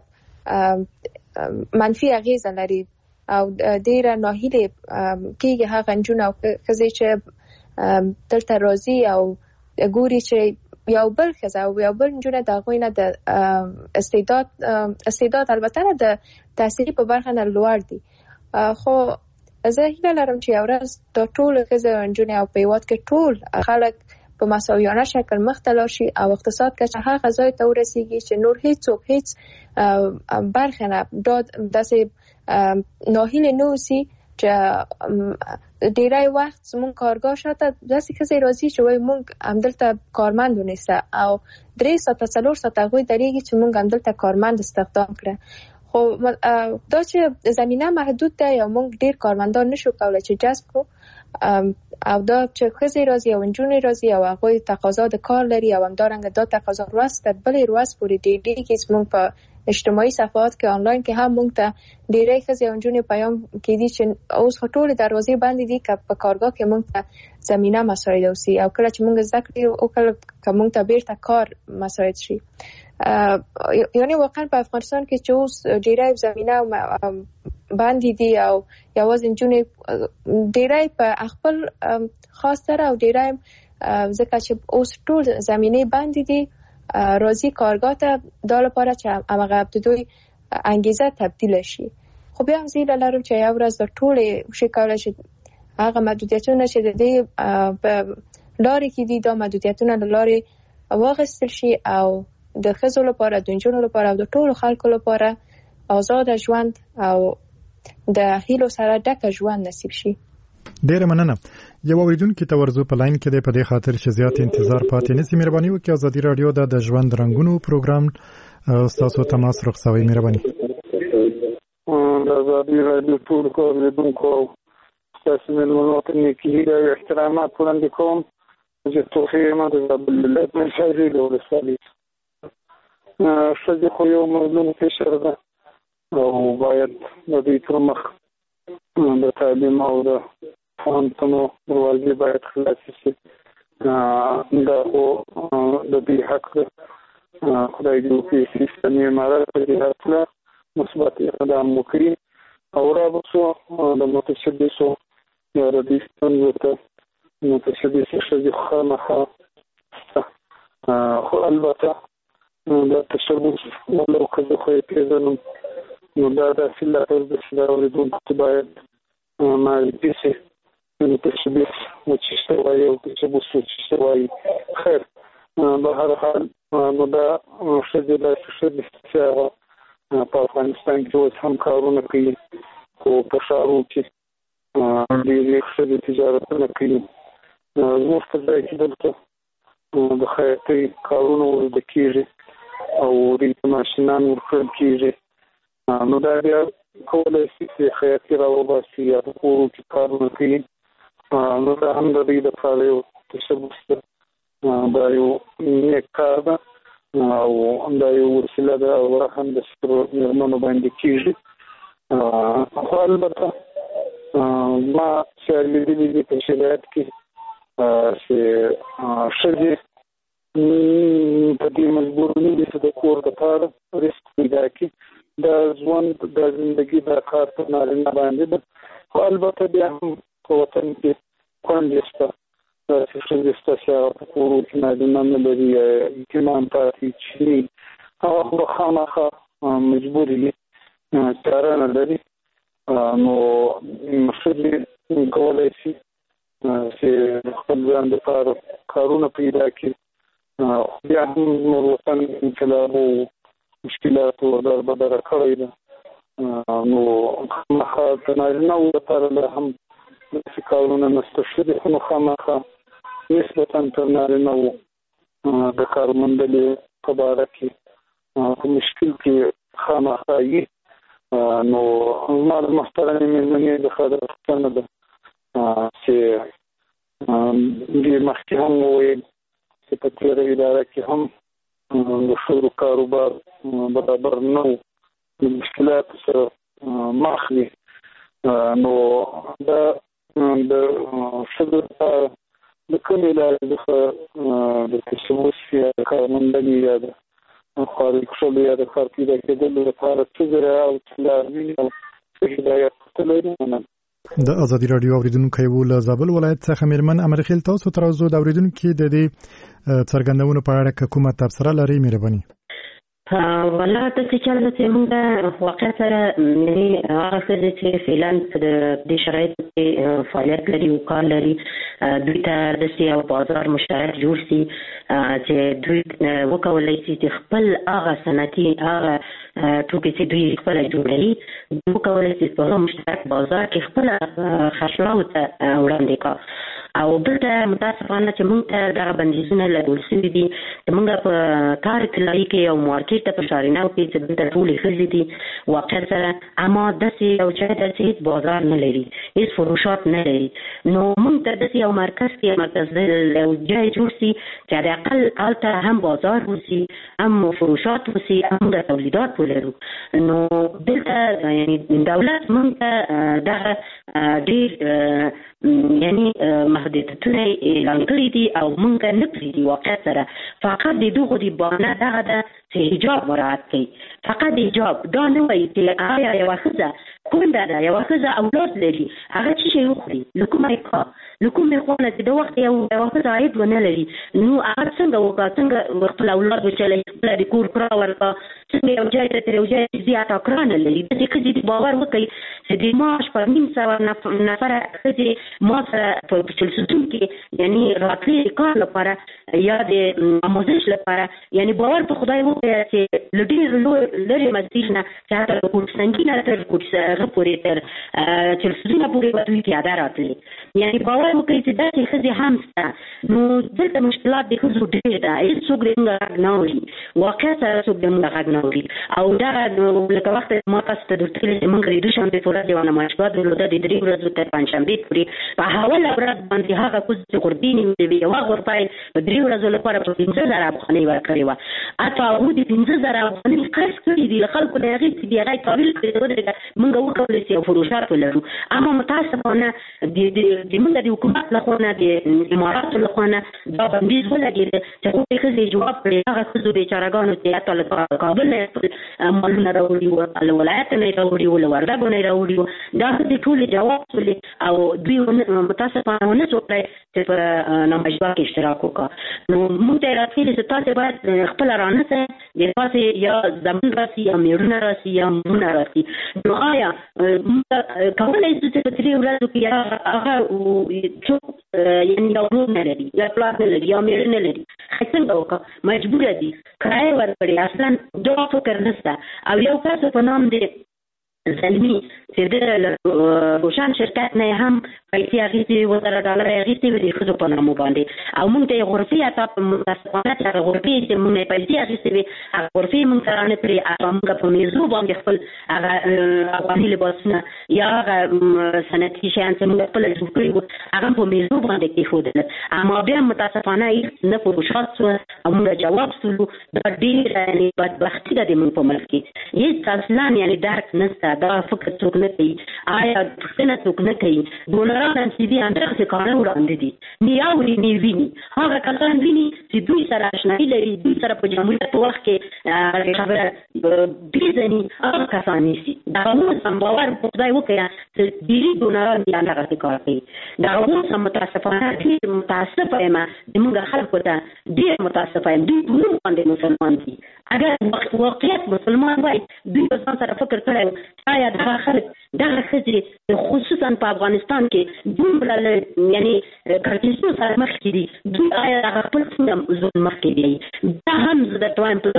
منفي اغېزه لري او ډېره ناهیلې کېږي هغه نجونې او ښځې چې دلته راځي او ګوري چې یو بل ښځه او یو بل نجونه د هغوی نه د استعداد استعداد البته نه د تحصیلي په برخه نه لوړ دي. خو زه هیله لرم چې یو ورځ دا ټول ښځې او نجونې او په هېواد کې ټول خلک په مساویانه شکل مخته لاړ شي او اقتصاد که هغه ځای ته ورسیږي چې نور هیڅوک هیڅ برخه نه داسې ناهیلې نه اوسي چې ډیری وخت زمونږ کارګاه شاته داسې ښځې راځي چې وایي مونږ همدلته کارمند ونیسه او درې ساعته څلور ساعته هغوی درېږي چې مونږ همدلته کارمند استخدام کړه. خو دا چې زمینه محدود ده یا مونږ ډیر کارمندان نشو کولی چې جذب کړو، او دا چې ښځې راځي او نجونې راځي او هغوی تقاضا د کار لري او همدارنګه دا تقاضا ورځ تر بلې ورځ پورې ډېرېږي. زمونږ په اجتماعي صفحات کې آنلاین کې هم مونږ ته ډېری ښځې او نجونې پیام کېدي چې اوس خو ټولې دروازې بندې دي که په کارګاه کې مونږ ته زمینه مساعده وسي او کله چې مونږ زده کړو او کله که مونږ ته بیرته کار مساعد شي. یعنی واقعا په افغانستان کې چې اوس ډېری زمینه باندې دي او یوازې نجونې ډېری په خپل خاص سره او ډېری ځکه چې اوس ټول زمینې باندې دي راځي کارګاه ته دا لپاره چې همغه د دوی انګیزه تبدیل شي. خو بیا هم زه هیله لرم چې یو ورځ دا ټولې وشي کولی چې هغه محدودیتونه چې د دې په لارې کې دي دا محدودیتونه له لارې واخیستل شي او د ښځو لپاره، د نجونو لپاره او د ټولو خلکو لپاره آزاد ژوند او د هیلو سره ډک ژوند نصیب شي. ډیره مننه. یو اوریدونکو ته ورزو په لاین کې د په دې خاطر چې زیات انتظار پاتې نسی، مهرباني وکړئ ازادي رادیو د ژوند رنگونو پروګرام تاسو تماس رخصوي. مهرباني. د ازادي رادیو ټول اوریدونکو تاسو نن وروته کې د احترامات وړاندې کوم چې توفیق ما د بلد من شایي له رسالې شته خو یو موضوع فشار ده او باید د دې پر مخ د تعلیم او د فهمتنو دروازې باید خلاصې شي. دا خو د دې حق ده. خدای دې وکړي سیستمي امارات په دې هکله مثبت اقدام وکړي او رابطو د متشبثو یا د دې ستونزو ته متشبث ښځې خامخا خو البته د تشبث ولو که زه خو یې پېژنم نو دا داسې لحاظ ده چې دا اورېدونکو باید معرفي شي متشبث و چې څه وایي او تشبث و چې څه وایي. خیر به هر حال نو دا ښځې داسې ښځې چې هغه په افغانستان کې اوس هم کارونه کوي خو په ښارونو کې ډېرې ښځې تجارتونه کوي. زموږ په ځای کې دلته د خیاطۍ کارونه ورزده کېږي او دوی ته ماشینان ورکړل کېږي. نو دا بیا کولی شي چې خیاطي راوباسي یا په کورو کې کارونه کوي. نو دا هم د دوی لپاره یو تشبث ده. دا یو نیک کار ده او دا یو وسیله ده او هم د سترو مېرمنو باندې کېږي. خو البته ما چې لیدلي دي په شرایط کې چې ښځې په دې مجبور نه دي چې د کور دپاره رزق پیدا کړي. دا ژوند د زندګي دا کار په نارینه باندې ده. خو البته بیا هم په وطن کې کونډې شته، داسې ښځې شته چې هغه په کورو کې نارینه نه لري یا یتیمان پاتې چې هغه خو خامخا مجبورې دي، چاره نه لري. نو ښځې کولی شي چې خپل ځان دپاره کارونه پیدا کړي. بیا هم نور وطن انقلاب او مشکلاتو در بدره کړی ده. نو خامخا د نارینه‌و لپاره لا هم داسې کارونه نشته. ښځې خو نو خامخا نسبتا تر نارینه‌و د کار موندلې په باره کې په مشکل کې خامخا وي. نو زما د محترمې مېرمنې څخه دا پوښتنه ده چې دې مخکې هم وویل چې په تېره اداره کې هم د ښځو کاروبار برابر نه و، د مشکلاتو سره مخ دي. نو دا د ښځو لپاره د کومې لارې څخه د تشبث یا د کارموندنې یا د خارج کښلو یا د کار پیدا کېدلو لپاره څه ذریعه او څه لار ویني او څه هدایت ورته لري؟ د ازادي رادیو اوریدونکو یو له زابل ولایت څخه مېرمن امرخیل تاسو تر اوسه د اوریدونکو د دې څرګندونو په اړه کومه تبصره لري؟ مهرباني. والله تاسو چې چل چې موږ واقعا سره نه هغه څه چې فعلا د شرایطو کې فعالیت لري او کار لري، دوی ته د سیاو بازار مشترک جوړ شي چې دوی وکولای شي چې خپل هغه صنعتي هغه توکي چې دوی خپل جوړوي وکولای شي په مشترک بازار کې خپل خرڅلاو ته وړاندې کړي. او دلته متاسفانه چې موږ ته دغه بندیزونه لګول شوي دي. موږ په کار اطلاعي کې او مارکیټ ته په شاریناو کې چې دلته ټولې ښځې دي واقعا سره، اما داسې یو ځای ته چې هېڅ بازار نه لري، هېڅ فروشات نه لري. نو موږ ته داسې یو مرکز کې مرکز یو ځای جوړ شي چې د اقل هلته هم بازار وسي، هم فروشات وسي، هم د تولیدات ولرو. نو دلته یعنی دولت موږ ته دغه ډېر یعنی محدودیتونه اعلان کړي دي او موږ نه پرېږدي واقع سره. فقط د دغو د بهانه دغه ده چې حجاب مراعات کوي، فقط حجاب. دا نه وایي چې آیا یوه ښځه کونډه ده، یوه ښځه اولاد لري، هغه څه شی وخوري، له کومه کار له کومې خوا نه چې د وخت یوه ښځه عاید ونه لري، نو هغه څنګه وکړه، څنګه خپل اولاد وچلی، خپله د کور کړه ورکړه، څنګه یو ځای ته تر یو ځای زیاته کړه نه لري. داسې ښځې دې باور وکړي چې د معاش په نیم سوه نفره ښځې ما سره په چلسوتون کې یعنی راتلي کار لپاره یا د آموزش لپاره یعنی باور په خدای وکړئ چې لډیر لري مسیر نه چې حتی کوټ سنگینه تر کوټ هغه پورې تر تلفزیون پورې وځي پیاده راتلي یعنی باور وکړئ چې دا چې ښځې هم شته نو دلته مشکلات د ښځو ډېر ده هېڅوک د موږ غږ نه اوري واقع سره څوک د موږ غږ نه اوري او دا لکه وخت ما تاسو ته درتللی چې موږ د دوشنبې په ورځ یوه نمایشګاه درلوده د درې ورځو تر پنجشنبې پورې په اوله ورځ باندې هغه کوزې چې غربي نیولې یوه غربه یې په درې ورځو لپاره په پنځه زره افغانۍ ورکړې وه حتی هغوی د پنځه زره افغانۍ قرض کړي دي له خلکو نه هغې چې د هغه یې تاویل کړي ودرېږه موږ وکولی چې یو فروشات ولرو اما متاسفانه د موږ د حکومت لخوا نه د اماراتو لخوا نه دا بندیز ولګېده چې هغوی ښځې جواب کړي هغه ښځو بېچارهګانو چې حتی له کابل نه خپل مالونه راوړي وو له ولایته نه یې راوړي وو له وردګو نه یې راوړي وو دا ښځې ټولې جواب شولې او دوی متاسفانه ونه څه وکړی چې په نمایشګاه کې اشتراک وکړه نو موږ ته یې راښیلي چې تاسې باید خپله رانسئ د تاسې یا زمون راسي یا میړونه راسي یا مورونه راسي نو آیا موږ کولی شو چې په درې ورځو کې هغه څوک یعنې یا ورور نه لري یا پلار نه لري یا میړه نه لري څنګه وکړه مجبوره دي کرایه ورکړي اصلا دا فکر نشته او یو کس په نام دی زلمي چې د روشن شرکت نه هم پیسې اخیستې وي اووه زره ډالره یې اخیستې وي د ښځو په نامو باندې او موږ ته یې غرفې حتی په متاسفانه چې هغه غرفې چې موږ نه یې پیسې اخیستې وي هغه غرفې موږ ته رانکړې او موږ په میزو باندې خپل هغه افغاني لباسونه یا هغه صنعتي شیان چې موږ خپله جوړ کړي وو هغه په میزو باندې کېښودل اما بیا متاسفانه هېڅ نه فروشات شوه او موږ جواب شولو دا ډېره یعنې بدبختي ده د موږ په ملک کې هېڅ اصلا یعنې درک نشته دا فکر څوک نه کوي آیا پوښتنه څوک نه کوي ډونران هم چې دي همدغسې کاڼه وړاندې دي نه اوري نه ویني هغه کسان ویني چې دوی سره اشنایي لري دوی سره په جمهوریت په وخت کې خبره پېژني هغه کسان نیسي دغه اوس هم باور په خدای وکړه چې ډېرې ډونران دي همدغسې کار کوي دغه اوس هم متاسفانه ډېر متاسفه یم د موږ خلکو ته ډېر متاسفه یم دوی په نوم باندې مسلمان دي اگر واقعیت مسلمان وای دوی په ځان سره فکر کړی و آیا دغه خلک دغه ښځې خصوصا په افغانستان کې دومره یعنې کړکېچونو سره مخکې دي دوی آیا دغه خپل څنګه ژوند مخکې بیایي دا هم زه درته وایم په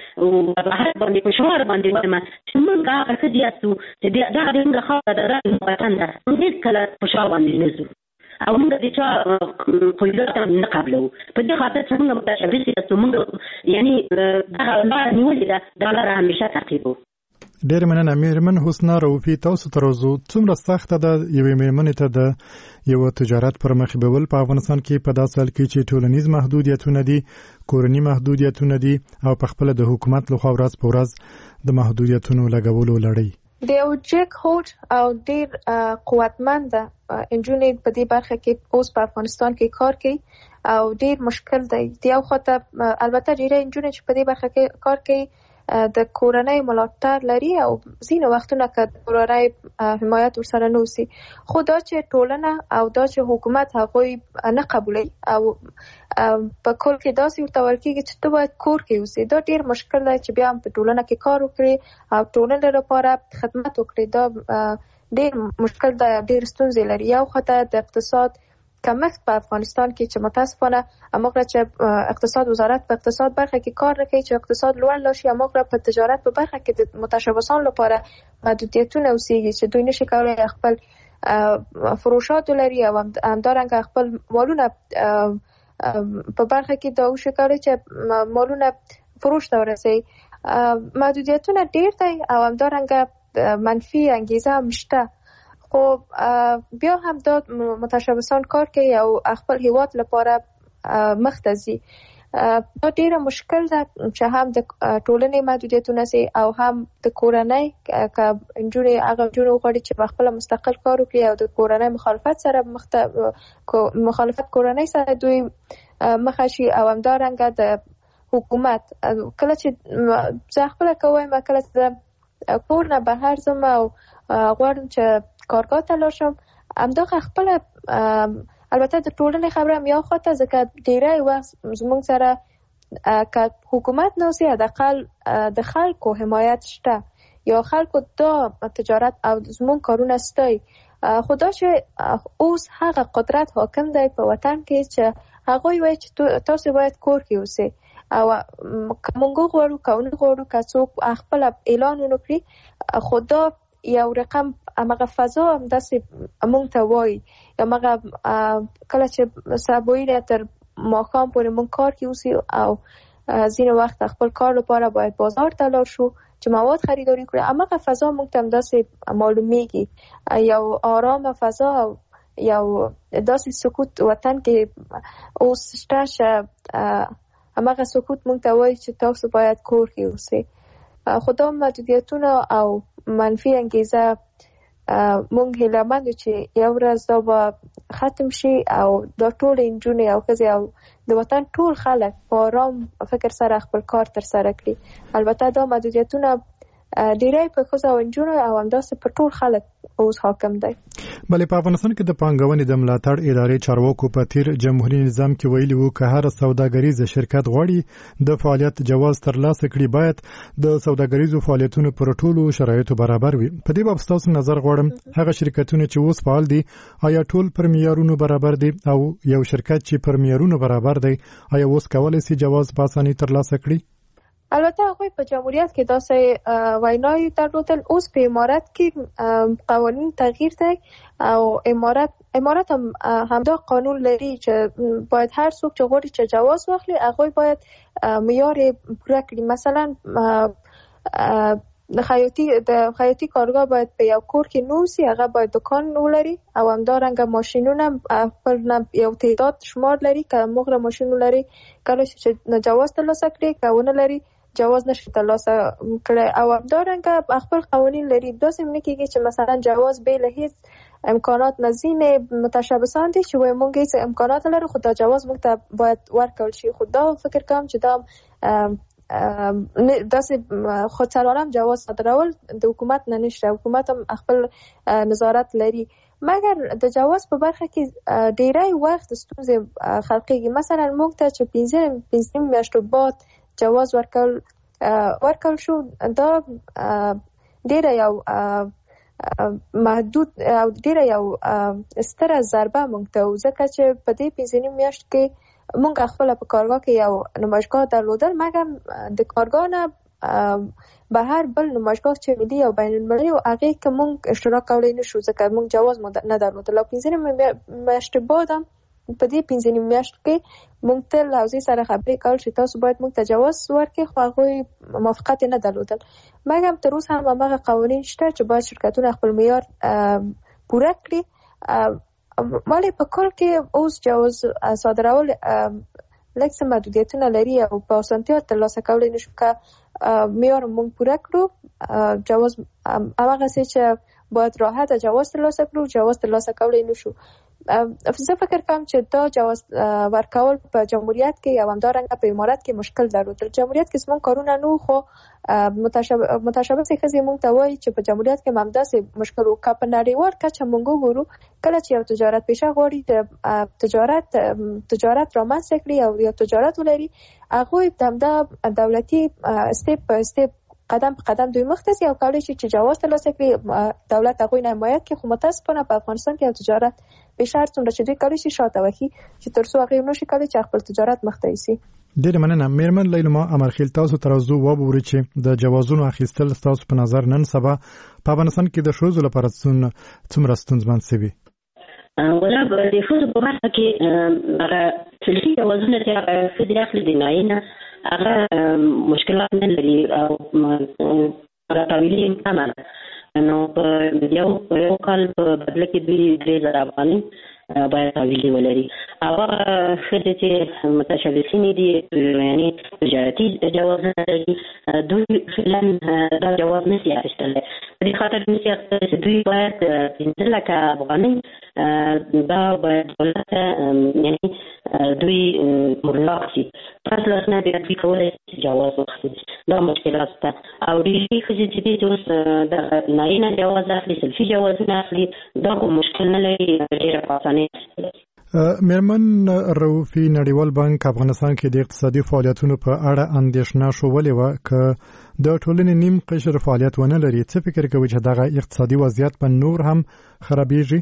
وضاحت باندې په شعار باندې وایم چې موږ هغه ښځې یاستو چې دغه د موږ خاوره ده دا زموږ وطن ده موږ هېڅکله په شا باندې نه ځو او موږ د چا قیودات هم نه قبلوو په دې خاطر چې موږ متشبث یاستو موږ یعنې دغه لاره نیولې ده دا لاره همیشه تعقیبو ډېر مننه میرمن حسنا رؤفي تاسو ته روزو څومره سخته ده یوې میرمنې ته د یو تجارت پر مخ بیول په افغانستان کې په داسې حال کې چې ټولنیز محدودیتونه دي کورني محدودیتونه دي او په خپل د حکومت لخوا ورځ په ورځ د محدودیتونو لګولو لړۍ د یو جګ هوډ او ډېر قوتمند انجونې په دې برخه کې اوس په افغانستان کې کار کوي او ډېر مشکل دی د یو خواته البته ډېرې انجونې چې په دې برخه کې کار کوي د کورنۍ ملاتړ لري او ځینې وختونه که کورنۍ حمایت ورسره نه وسي خو دا چې ټولنه او دا چې حکومت هغوی نه قبولوي او په کور کې داسې ورته ویل کېږي چې ته باید کور کې اوسې دا ډېر مشکل دی چې بیا هم په ټولنه کې کار وکړي او ټولنې لپاره خدمت وکړي دا ډېر مشکل دی ډېر ستونزې لري یو خواته د اقتصاد کمښت په افغانستان کې چې متاسفانه هماغه چې اقتصاد وزارت په اقتصاد برخه کې کار کوي چې اقتصاد لوړ لاشي هماغه په تجارت په برخه کې د متشبثان لپاره محدودیتونه اوسېږي چې دوی نشي کولی خپل فروشات ولري او همدارنګه خپل مالونه په برخه کې دا وشي کولی چې مالونه فروش ته ورسوي محدودیتونه ډېر دی او همدارنګه منفي انګیزه هم شته خو بیا هم دا متشبثان کار کوي او خپل هیواد لپاره مخ ته ځي دا ډیره مشکل ده چې هم د ټولنې محدودیتونه سي او هم د کورنۍ که انجونې هغه انجونې وغواړي چې په خپل مستقل کار وکړي او د کورنۍ مخالفت سره مخته مخالفت کورنۍ سره دوی مخه شي او همدارنګه د حکومت کله چې زه خپله کوم کله چې کور نه بهر ځم او غواړم چې کارګاه ته لاړ شم همدغه خپله البته د ټولنې خبره هم یو خواته ځکه ډېری وخت زموږ سره که حکومت نه اوسي حداقل د خلکو حمایت شته یا خلکو دا تجارت او زموږ کارونه ستایي خدا چې اوس هغه قدرت حاکم دی په وطن کې چې هغه وایي چې تاسو باید کور کې اوسئ او کومګو غواړو کاونه غواړو که څوک خپل اعلان وکړي خدا یو رقم هغه فضا هم داسې مونږ ته وایي یا هغه کله چې سبوی تر ماښام پورې مونږ کار کې اوسي او ځینې وخت خپل کار لپاره باید بازار ته لاړ شو چې مواد خریداري کړو هغه فضا مونږ ته هم داسې معلومیږي یو آرامه فضا یو داسې سکوت وطن کې اوس شته همغه سکوت مونږ ته وایي چې تاسو باید کور کې اوسئ خدا محدودیتونه او منفي انګیزه مونږ هیلهمند چې یو ورځ دا به ختم شي او دا ټول نجونې او ښځې او د وطن ټول خلک په آرام فکر سره خپل کار ترسره کړي. البته دا محدودیتونه ډیری په ښځو او نجونو او همداسې په ټول خلک اوس حاکم دی. بلې په افغانستان کې د پانګونې د ملاتړ ادارې چارواکو په تیر جمهوریت نظام کې ویلي وو که هر سوداګریز شرکت غواړي د فعالیت جواز ترلاسه کړي باید د سوداګریزو فعالیتونو پر ټولو شرایطو برابر وي. په دې باب تاسو نظر غواړم هغه شرکتونه چې اوس فعال دي آیا ټول پر معیارونو برابر دي او یو شرکت چې پر معیارونو برابر دی آیا اوس کولای شي جواز په اسانۍ ترلاسه کړي؟ البته هغوی په جمهوریت کې داسې وینای درلودل. اوس په امارات کې قوانین تغییر دی او امارات امارات هم همدا قانون لري چې باید هر څوک چې غواړي چې جواز واخلي هغوی باید معیار پوره کړي. مثلا د خیاطي د خیاطي کارګاه باید په یو کور کې نوسي هغه باید دکان ولري او همدارنګه ماشینونه خپل یو تعداد شمار لري که مغره ماشین ولري کله چې جواز ترلاسه کړي که ونه لري جواز نشي ترلاسه کړي او همدارنګه خپل قوانین لري. داسې نه کېږي چې مثلا جواز بې له هیڅ امکانات نه ځینې متشبثان دي چې وایي موږ هیڅ امکانات لرو خو دا جواز موږ ته باید ورکړل شي. خو دا فکر کوم چې دا داسې خودسرانه جواز صادرول د حکومت نه نشته. حکومت هم خپل نظارت لري مګر د جواز په برخه کې ډیری وخت ستونزې خلقیږي. مثلا موږ ته چې پنځه پنځه میاشتو بعد جواز ورکول ورکول شو دا ډیره یو محدود او ډیره یو ستره ضربه موږ ته ځکه چې په دې پنځه میاشت کې موږ خپل په کارګاه کې یو نمایشګاه درلودل مګر د کارګاه نه بهر بل نمایشګاه چې ملي او بین المللي او هغه کې موږ اشتراک کولای نشو ځکه موږ جواز نه درلودل. پنځه میاشتې بعد هم په دې پنځه میاشت کې موږ ته لوزي سره خبرې کول چې تاسو باید موږ ته جواز ورکړي خو هغوی موافقت نه درلودل. مګر تر اوسه هم هغه قوانین شته چې باید شرکتونه خپل معیار پوره کړي. مالې په کل کې اوس جواز صادرول لږ څه محدودیتونه لري او په اسانتیا ترلاسه کولی نشو که معیار موږ پوره کړو جواز هماغسې چې باید راحت جواز ترلاسه کړو جواز ترلاسه کولی نشو. زه فکر کوم چې دا جواز ورکول په جمهوریت کې او همدارنګه په امارات کې مشکل درلودل. جمهوریت کې زموږ کارونه نو خو متشابه ښځې موږ ته وایي چې په جمهوریت کې هم همداسې مشکل و. که په نړیوال کچه موږ وګورو کله چې یو تجارت پیشه غواړي د تجارت تجارت رامنځته کړي او یو تجارت ولري هغوی د همدا دولتي استیپ په استیپ قدم په قدم دوی مخته ځي او کولی شي چې جواز ترلاسه کړي دولت هغوی نه حمایت کړي. خو متاسفانه په افغانستان کې یو تجارت پیشه هر څومره چې دوی کولی شي شاته وکړي چې تر څو هغوی نشي کولی چې خپل تجارت مخته یوسي. ډېره مننه میرمن لیلما امرخیل. تاسو تر اوسه وګورئ چې د جوازونو اخیستل تاسو په نظر نن سبا په افغانستان کې د ښځو لپاره څومره ستونزمن شوي؟ ولا د ښځو په برخه کې هغه سلفي جوازونه چې هغه ښځې اخلي د ناینه هغه مشکلات نه لري او هغه تاویلي امکان ده نو په یو یو کال په بدله کې دوی درې زره افغانۍ باید تاویلي ولري. هغه ښځې چې متشبثینې دي یعنې تجارتي جواز نه لري دوی فعلا دا جواز نشي اخیستلی. په دې خاطر نشي اخیستلی چې دوی باید پنځه لکه افغانۍ دا باید دولت ته یعنې دوی مبلغ شي پس له هغه نه بیا دوی کولی شي جواز واخلي. دا مشکلات شته او ډېرې ښځې چې دي چې اوس د نارینه جواز اخلي سلفي جوازونه اخلي دا کوم مشکل نه لري ډېره په اسانۍ. میرمن رؤوفي نړیوال بانک افغانستان کې د اقتصادي فعالیتونو په اړه اندېښنه شولې و ک د ټولنې نیم قشر فعالیت ونه لري. څه فکر کوي چې دغه اقتصادي وضعیت په نور هم خرابېږي؟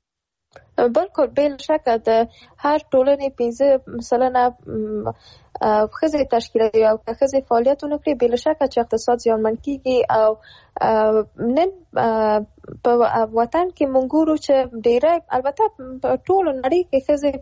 بالکل بل شک د هر ټولنې پنځه مثلا ښځې تشکیلوي او که ښځې فعالیتونه کوي بل شک چې اقتصاد زیانمن کیږي. او نن په وطن کې مونږ ګورو چې ډیره البته په ټولو نړۍ کې ښځې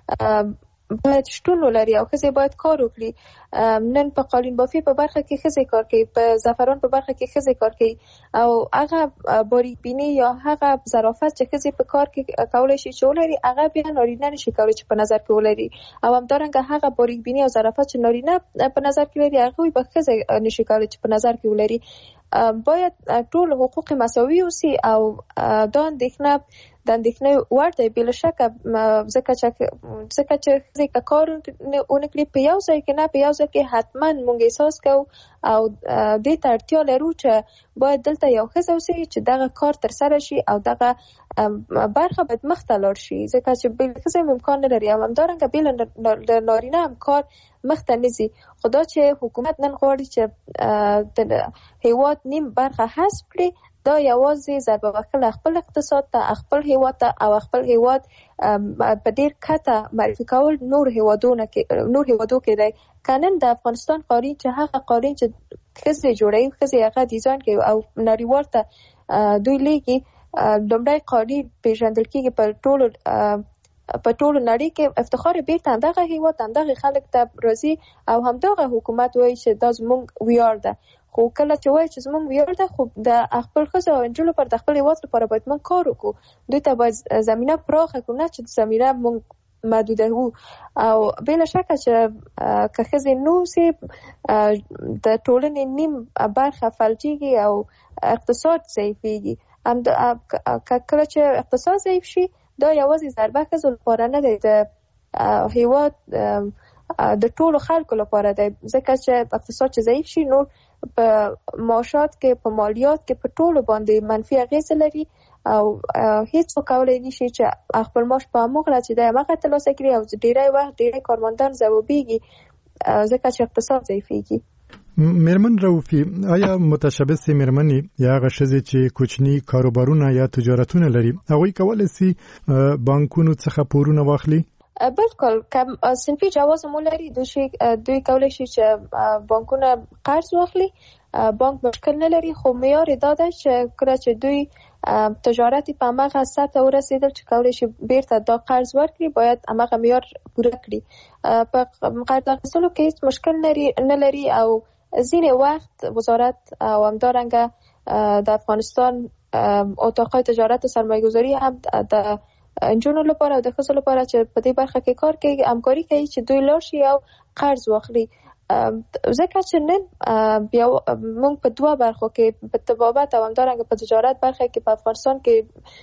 باید شتون ولري او ښځې باید کار وکړي. نن په قالین بافي په برخه کې ښځې کار کوي، په زعفران په برخه کې ښځې کار کوي او هغه باریک بینی یا هغه ظرافت چې ښځې په کار کې کولای شي چې ولري هغه بیا نارینه نشي کولای چې په نظر کې ولري. او همدارنګه هغه باریک بینی او ظرافت چې نارینه په نظر کې لري هغه به ښځې نشي کولای چې په نظر کې ولري. باید ټول حقوق مساوي اوسي او دا اندېښنه د اندېښنې وړ دی بل شک ځکه چې ځکه چې ځکه کار اونکړي په یو ځای کې نه په یو ځای کې حتما مونږ احساس کوو او دې ته اړتیا لرو چې باید دلته یو ښځه اوسي چې دغه کار تر سره شي او دغه برخه باید مخته لاړ شي ځکه چې بل ښځه امکان نه لري او همدارنګه بل د نارینه هم کار مخته نه ځي. خدا چې حکومت نن غواړي چې د هیواد نیم برخه حذف کړي دا یوازې ضربه وهل خپل اقتصاد ته خپل هیواد ته او خپل هیواد په ډیر کته معرفي کول نور هیوادونه کې نور هیوادو کې دی. کنن د افغانستان قوانین چې هغه قوانین چې ښځې جوړوي ښځې هغه ډیزاین کوي او نړیوال ته دوی لیکي لومړی قوانین پیژندل کېږي په ټولو په ټولو نړۍ کې افتخار بیرته همدغه هیواد همدغه خلک ته راځي او همدغه حکومت وایي چې دا زموږ ویاړ ده. خو کله چې وایي چې زموږ ویاړ ده خو د خپل ښځو او نجونو پر د خپل هیواد لپاره باید موږ کار وکړو. دوی ته باید زمینه پراخه کړو نه چې زمینه موږ محدوده وو. او بل شکه چې که ښځې نو سي د ټولنې نیم برخه فلجیږي او اقتصاد ضعیفېږي. هم کله چې اقتصاد ضعیف شي دا یوازې ضربه ښځو لپاره نه دی د هیواد د ټولو خلکو لپاره دی ځکه چې اقتصاد چې ضعیف شي نو په معاشات کې په مالیات کې په ټولو باندې منفي اغیزه لري او هیڅ کولای نشي چې خپل معاش په هغه چې د هغه ترلاسه کړي او ډیری وخت ډیری کارمندان ځوابيږي ځکه چې اقتصاد ضعیفېږي. میرمن رؤوفي آیا متشبث میرمنې یا هغه ښځې چې کوچني کاروبارونه یا تجارتونه لري هغوی کولی شي بانکونو څخه پورونه واخلي؟ بالکل کم صنفي جواز مو لري دوی دوی کولی شي چې بانکونه قرض واخلي. بانک مشکل نه لري خو معیار دا ده چې کله چې دوی تجارت په هغه سطح ورسېدل چې کولی شي بیرته دا قرض ورکړي باید هغه معیار پوره کړي. په قرض اخیستلو کې هیڅ مشکل نه لري او ځینې وخت وزارت او همدارنګه د افغانستان اتاقای تجارت و سرمایه‌گذاری هم د انجونو لپاره او د ښځو لپاره چې په دې برخه کې کار کوي همکاري کوي چې دوی لاړ شي او قرض واخلي. ځکه چې نن بیا موږ په دوه برخو کې په طبابت او همدارنګه په تجارت برخه کې په افغانستان کې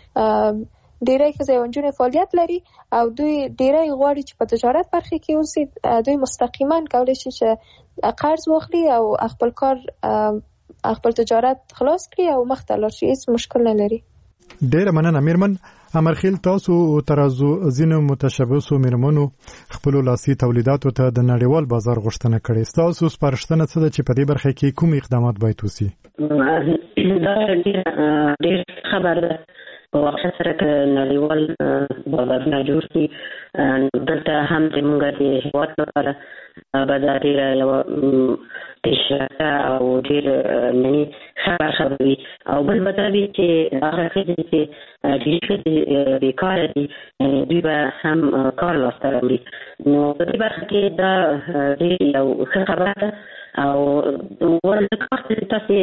ډیری ښځې او نجونې فعالیت لري او دوی ډیری غواړي چې په تجارت برخه کې اوسي. دوی مستقیما کولی شي چې قرض واخلي او خپل کار خپل تجارت خلاص کړي او مخته لاړ شي هیڅ مشکل نه لري. ډیره مننه میرمن امرخیل. تاسو ترازو ځینو متشبثو میرمنو خپل لاسي تولیداتو ته د نړیوال بازار غوښتنه کړې. تاسو سپارښتنه څه ده چې په دې برخه کې کوم اقدامات باید وشي؟ دا ډیر خبر ده په وخت سره کې نړیوال بازارونه جوړ شي دلته هم د موږ د هیواد لپاره بازاري یو تشکر او ډیر نه خبر خبري او بل مطلب چې هغه چې ډیر بیکار دي دوی به هم کار لاسته راوړي. نو په دې برخه کې دا ډیر یو خبره ده او ورته کارت تاسو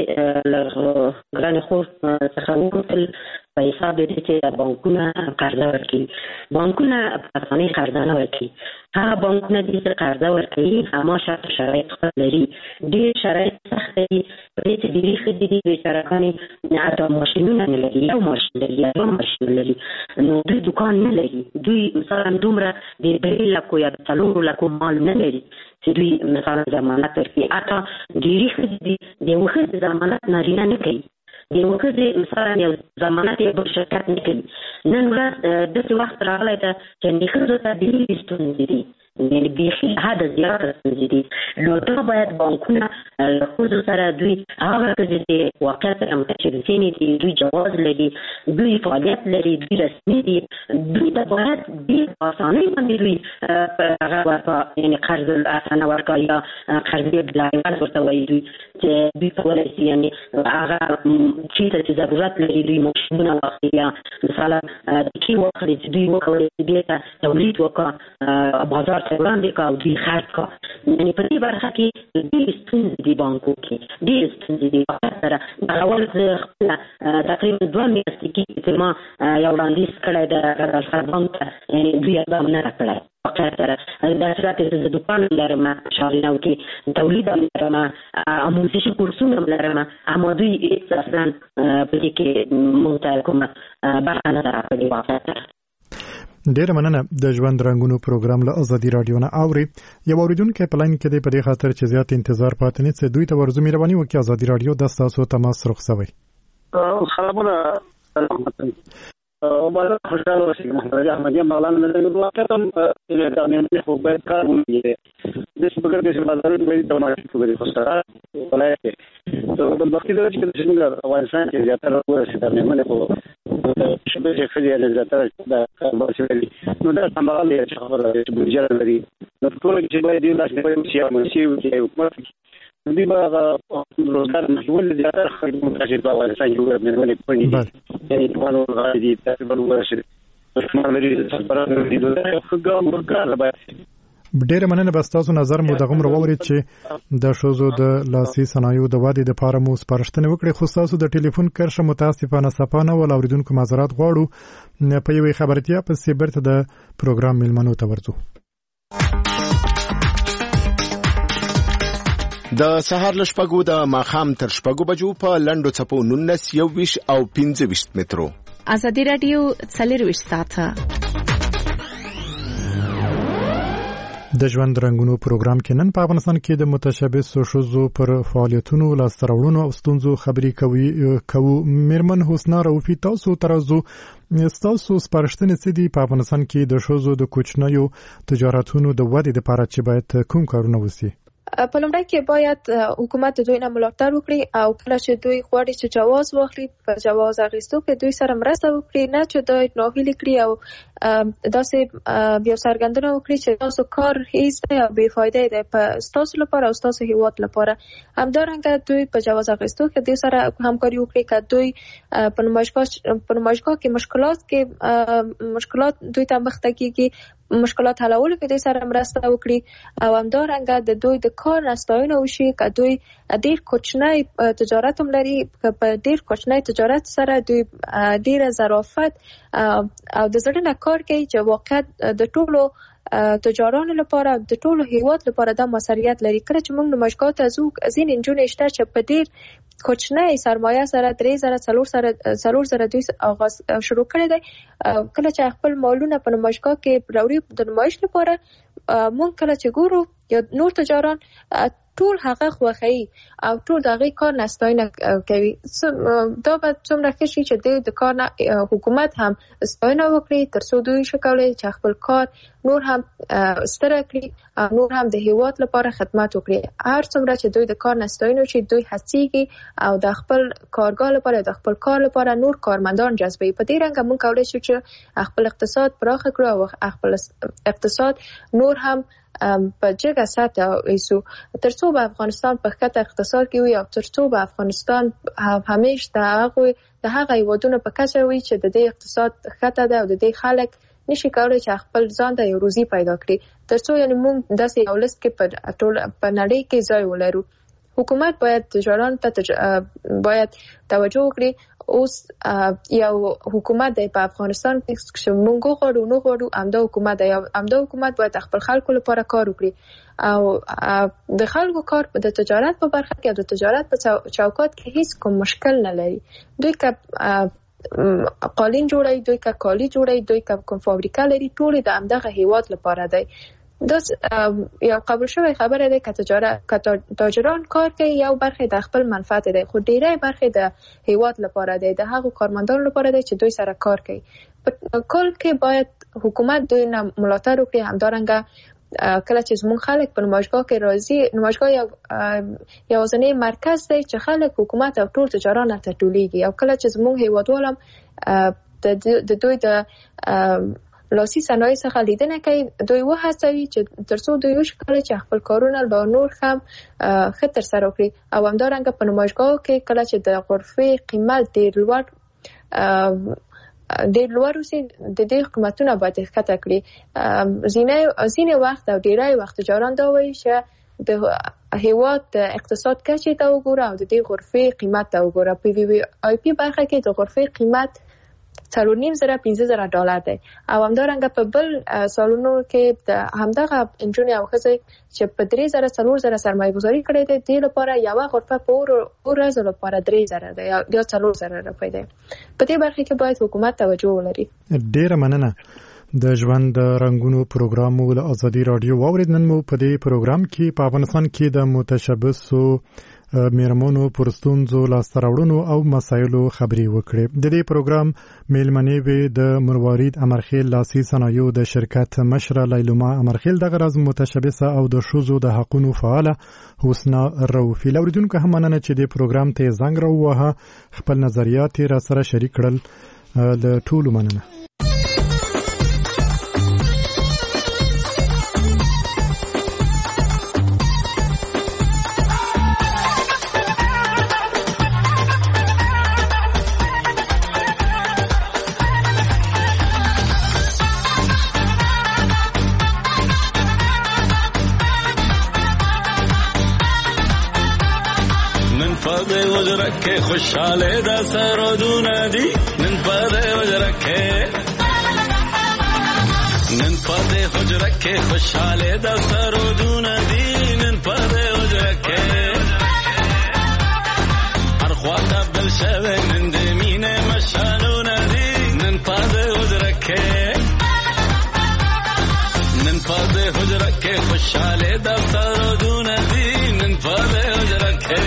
ګران خو څخه وکړل په حساب دې چې بانکونه قرض ورکړي. بانکونه په اسانۍ قرض نه ورکړي. هغه بانکونه چې قرض ورکړي هغه شرط شرایط لري. ډېر شرایط سخت دي په دې چې ډېر خدي دي بیچاره‌کانې نه اته ماشینونه نه لري یو ماشین لري یو ماشین لري نو دوی دکان نه لري. دوی مثلا دومره د درې لکو یا څلورو لکو مال نه لري چې دوی مثلا ضمانت ورکړي. اته ډېر خدي دي د وخت ضمانت نارینه نه کوي. د وخت مثلا یو ضمانت یو شرکت نه کوي نن ورځ داسې وخت راغلی ده چې د ښځو ته ډېرې ستونزې دي، یعنې بیخي حده زیاته ستونزې دي. نو دا باید بانکونه له ښځو سره دوی هغه ښځې چې واقع سره متشبثینې دي، دوی جواز لري، دوی فعالیت لري، دوی رسمي دي، دوی ته باید ډېر په اسانۍ باندې دوی هغه ورکړه، یعنې قرض الحسنه ورکړه یا قرض بلایوال ورته وایي، دوی چې دوی کولی شي یعنې هغه چېرته چې ضرورت لري دوی ماشینونه واخلي یا مثلا ټکي واخلي چې دوی وکولی شي بېرته تولید وکړه، بازار ته وړاندې کړه او دوی خرڅ کړه. یعنې په دې برخه کې ډېرې ستونزې دي بانکو کې، ډېرې ستونزې دي. فقط سره اول زه خپله تقریبا دوه میاشتې کېږي چې ما یو وړاندیز کړی د غزلسر بانک ته، یعنې دوی اقدام نه را کړی. فقط سره داسې راته زه دوکان لرم شارینو کې، تولید هم لرم، آموزشي کورسونه هم لرم، اما دوی هېڅ اصلا په دې کې موږ ته کومه برخه نه ده راکړې. واقع سره ډیره مننه. د ژوند رنګونو پروګرام له ازادي رادیو نه اوري. یو اوریدونکو په لاین کې دی، په دې خاطر چې زیات انتظار پاتې نه سي دوی ته ورزو مهرباني وکړئ ازادي رادیو د تاسو تماس رخصوي. سلامونه سلام او باید خوشحال اوسئ. محمد احمدی مولانا مدني واقعا الى تعليم خو باید کار وکړي. د څه د بازار په ډول د کومې خساره ولایت ته د وخت د چې څنګه افغانستان کې زیاتره ورسېدل نه مله په شبه چې خځې زیاتره د کاربار شوی نو دا سمبال یې چې خبره ده چې بجره لري نو ټول کې باید د لاس په سیاسي مسیو کې حکومت دې به روزګار محول زیاتره خدمات چې په افغانستان کې ورننه پېږي یعنی ټول غاړي دې په ورسېږي شمال لري سفرانو دې دوه خګام ورکړل باید. ډېر مننه. بس تاسو نظر مو دغه مر ووري چې د شوزو د لاسي صنایعو د وادي د پاره مو سپارښتنه وکړي، خو تاسو د ټلیفون کرښه متاسفانه صفانه ول اوریدونکو معذرت غواړو. په یوې خبرتیا په سیبرته د پروګرام ملمنو ته ورځو. د سهار لشپګو د ماخام تر شپګو بجو په لندو چپو نونس یو ویش او پنځه ویش مترو. ازادي رادیو څلور ویش ساعته د ژوند رنګونو پروګرام کې نن په افغانستان کې د متشابه شوزو پر فعالیتونو لاسته راوړنو او ستونزو خبرې کوي کوو. میرمن حسنا رؤفي تاسو ترازو تاسو سپارښتنې څه دي په افغانستان کې د شوزو د کوچنیو تجارتونو د ودې لپاره چې باید کوم کارونه وشي؟ په لومړی کې باید حکومت دوی نه ملاتړ وکړي او کله چې دوی غواړي چې جواز واخلي په جواز اخیستو کې دوی سره مرسته وکړي، نه چې دوی ناهیلي کړي او داسې بیا څرګندونه وکړي چې تاسو کار هیڅ دی او بې فایده دی په ستاسو لپاره او ستاسو هیواد لپاره. همدارنګه دوی په جواز اخیستو کې دوی سره همکاري وکړي که دوی په نمایشګاه په نمایشګاه کې مشکلات کې مشکلات دوی ته مخ ته کېږي، مشکلات حلولو کې دوی سره مرسته وکړي او همدارنګه د دوی د کار نستاینه وشي که دوی ډیر کوچنی تجارت هم لري، که په ډیر کوچنی تجارت سره دوی ډیره ظرافت او د زړه نه کار کوي چې واقعا د ټولو تجارانو لپاره د ټولو هیواد لپاره دا مسؤلیت لري. کله چې موږ نمایشګاه ته ځو ځینې نجونې شته چې په ډیر کوچنی سرمایه سره درې زره څلور سره څلور زره دوی آغاز شروع کړی دی. کله چې خپل مالونه په نمایشګاه کې راوړي د نمایش لپاره، موږ کله چې ګورو یا نور تجاران ټول هغه خوښي او ټول دغه کار نستاینه کوي. دا به څومره ښه شي چې د کار حکومت هم ستاینه وکړي تر څو دوی شکولای چې خپل کار نور هم ستر کړي او نور هم د هیواد لپاره خدمت وکړي. هر څومره چې دوی د کار نستاینه شي دوی هڅيږي او د خپل کارګاه لپاره د خپل کار لپاره نور کارمندان جذبوي. په دې رنګ موږ کولای شو چې خپل اقتصاد پراخ کړو او خپل اقتصاد نور هم په جګه سطح ایسو تر څو به افغانستان په ښکته اقتصاد کې وي او تر څو به افغانستان همیشه د هغه د هغه هیوادونو په کچه وي چې د دې اقتصاد ښکته ده او د دې خلک نشي کولای چې خپل ځان ته یو روزي پیدا کړي، تر څو یعنی موږ داسې یو لست کې په ټول په نړۍ کې ځای ولرو. حکومت باید تجاران ته تج... باید توجه وکړي. اوس یو حکومت دی په افغانستان کې چې موږ غواړو نو غواړو همدا حکومت دی، همدا حکومت باید خپل خلکو لپاره کار وکړي او د خلکو کار د تجارت په برخه کې د تجارت په چوکاټ کې هیڅ کوم مشکل نه لري. دوی که قالین جوړوي، دوی که کالي جوړوي، دوی که کوم فابریکه لري، ټول د همدغه هیواد لپاره دی. دا یو قبول شوی خبره ده که تجارت که تاجران کار کوي یو برخه د خپل منفعت ده، خو ډیره برخه د هیواد لپاره ده، د هغو کارمندانو لپاره ده چې دوی سره کار کوي. کل کې باید حکومت دوی نه ملاتړ وکړي. همدارنګه کله چې زموږ خلک په نمایشګاه کې راځي، نمایشګاه یو یوازینی مرکز دی چې خلک حکومت او ټول تجاران ته ټولیږي، او کله چې زموږ هیوادوال هم د دوی د لاسي صنایع څخه لیدنه کوي، دوی وهڅوي چې ترڅو دوی وشکړي چې خپل کارونه لا نور هم ښه ترسره وکړي. او همدارنګه په نمایشګاه کې کله چې د غرفې قیمت ډېر لوړ ډېر لوړ وسي، د دې قیمتونه باید ښکته کړي. ځینې وخت او ډېری وخت تجاران دا وایي چې د هیواد د اقتصاد کچې ته وګوره او د دې غرفې قیمت ته وګوره. په وی وی آی پی برخه کې د غرفې قیمت څلور نیم زره پنځه زره ډالر دی، او همدارنګه په بل سالونو کې د همدغه نجونې او ښځې چې په درې زره څلور زره سرمایه گذاري کړې ده، دې لپاره یوه غرفه په اور ورځو لپاره درې زره ده یا څلور زره روپۍ ده. په دې برخه کې باید حکومت توجه ولري. ډېره مننه. د ژوند رنگونو پروګرام مو له ازادي رادیو واورید. نن مو په دې پروګرام کې په افغانستان کې د متشبثو میرمنو پر ستونزو لاسته راوړنو او مسایلو خبرې وکړې. د دې پروګرام میلمنې وې د مروارید امرخیل لاسي صنایعو د شرکت مشره لیلما امرخیل، دغه راز متشبثه او د ښځو د حقونو فعاله حسنا روفي. اوریدونکو هم مننه چې د پروګرام ته زنګ راووهه، خپل نظریات را سره شریک کړل. د ټولو مننه. وجرکه خوشحاله دا سرودونه دی نن پده وجرکه نن پده وجرکه خوشحاله دا سرودونه دی نن پده وجرکه هر خواته بل شوه نن دمینه مشانونه دی نن پده وجرکه نن پده وجرکه خوشحاله دا سرودونه دی نن پده وجرکه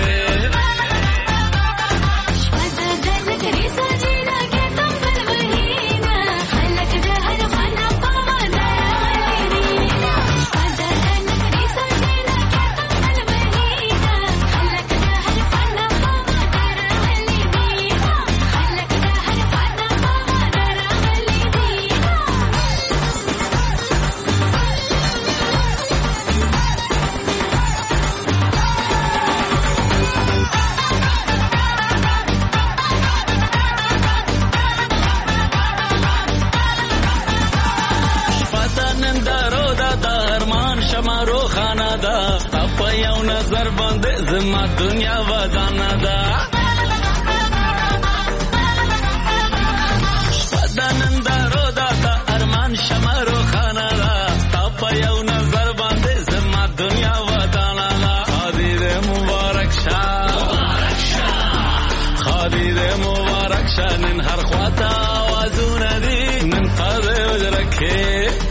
زما دنیا ودانه ده بدنن دارو دا تا ارمان شمارو خانه ده تا په یو نظر باندې زما دنیا ودانه ده. خادي دې مبارک شه خادي دې مبارک شه نن هر خواته آوازونه دي نن پدې حجره کې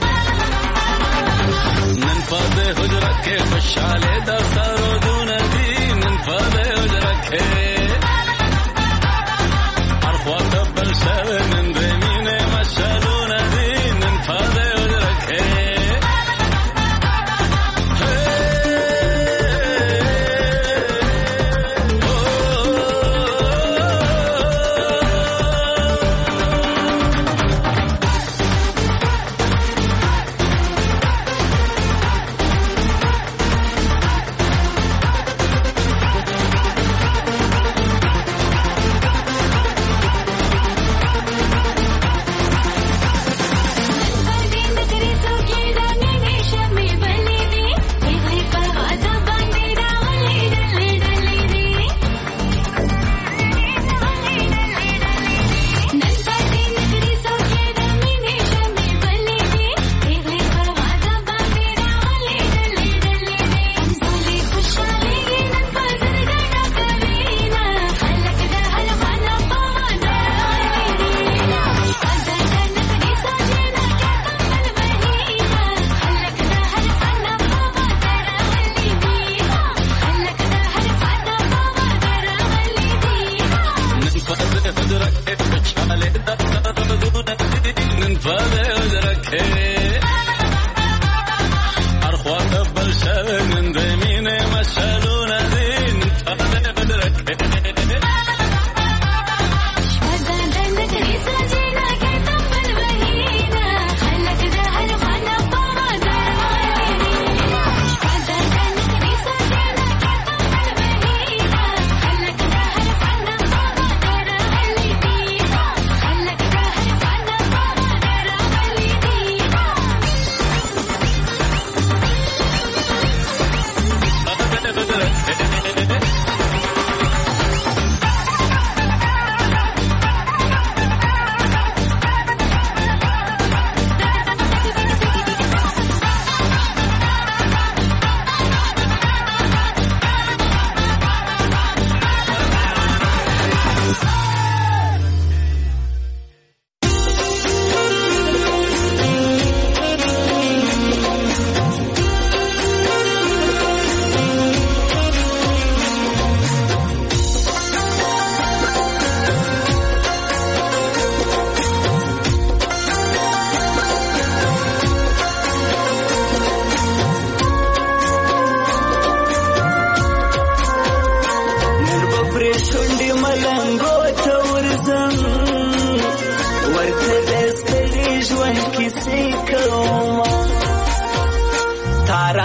نن پدې حجره کې خوشحاله ده سرودونه دي فاده وجرکه هر خواته بل شوه نن دمینه مشالونه دی نن فاده وجرکه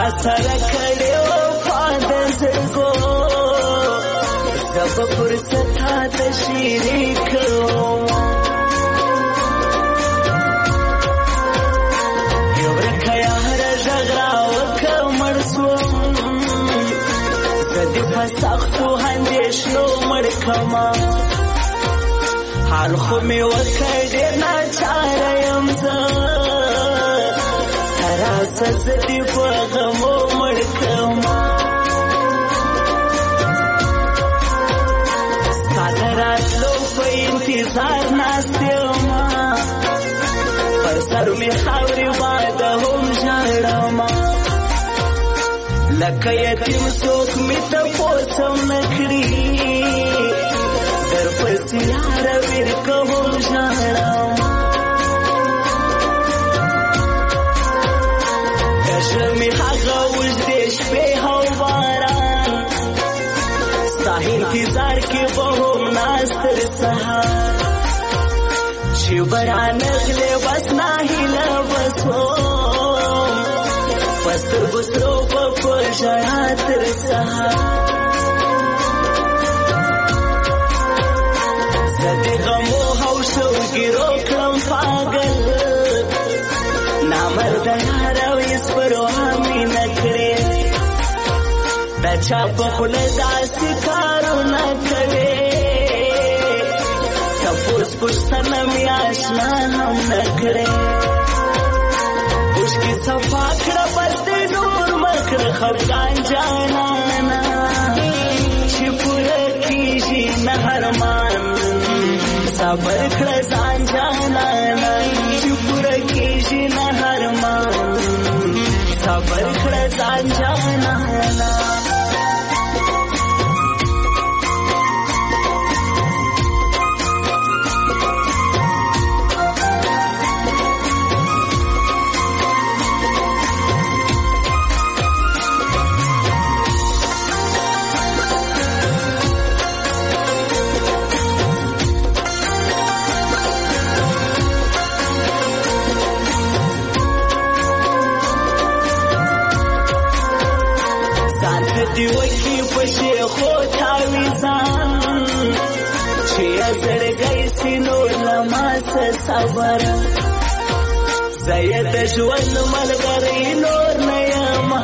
سره کړې وفا د زړګو زه به فرصت ته شریک وم یو ورکه یاره غږ راوکړه مړ شوم زه دې په سختو اندېښنو مړ کړمه حال خو مې وکړ ډېر ناچاره یم زه ته راشه زه دې په غمو مړ کړمه ستا د راتلو په انتظار ناست یمه پر سر مې خاورې باده هم ژاړمه لکه یتیم څوک مې تپوس هم نه کړي در پسې یاره ویر کوم ژاړم د زړه مې هغه اوږدې شپې او باران ستا انتظار کې به هم ناست تر سهار چې به رانغلې بس ناهیله به شوم په سترګو سرو به په ژړا تر سهار زه د غمو او شوګیرو کړم پاګل نامرده یاره ویس پروا مې نه کړې د چا په خوله داسې کارونه کوې تپوس پوښتنه مې اشنا هم نه کړې اوښکې صفا کړه بس دې نور مه کړه خفګان جانانه چې پوره کېږي نه ارمان صبر کړه ځان جانانه چې پوره کېږي نه ارمان صبر کړه ځان جانانه دی وکی پشی خود تاویزان چی ازرگی سینو لماس صبر زید جوان ملگری نور نیما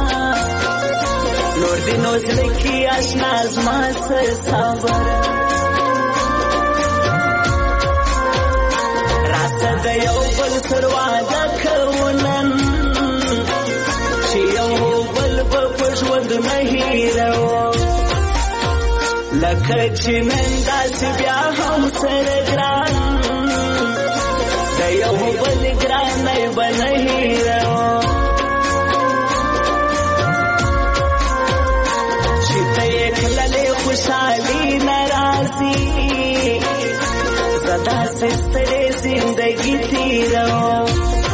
نور دی نوزلکی اشناز ماس صبر راست دیو بل سرواده کونن چی یو بل ژوند نه هیرو لکه چې نن داسې بیا هم سره ګران د یو بل ګرانۍ به نه هیرو چې ته یې کللې خوشحالي نه راځي زه داسې ستړې زندګي تېروم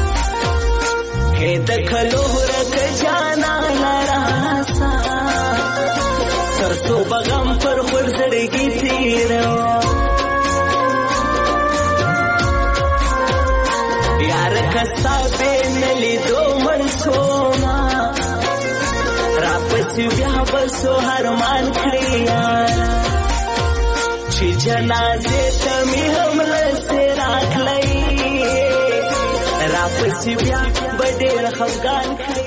هې د کلو ورکه جانانه راسه تر څو به غم پر خور زړګي تېروم یاره که ستا بې نه لیدو مړ شومه راپسې بیا به څو ارمان کړې یاره چې جنازې ته مې هم رسې راغلی راپسې بیا به ډېر خفګان کړې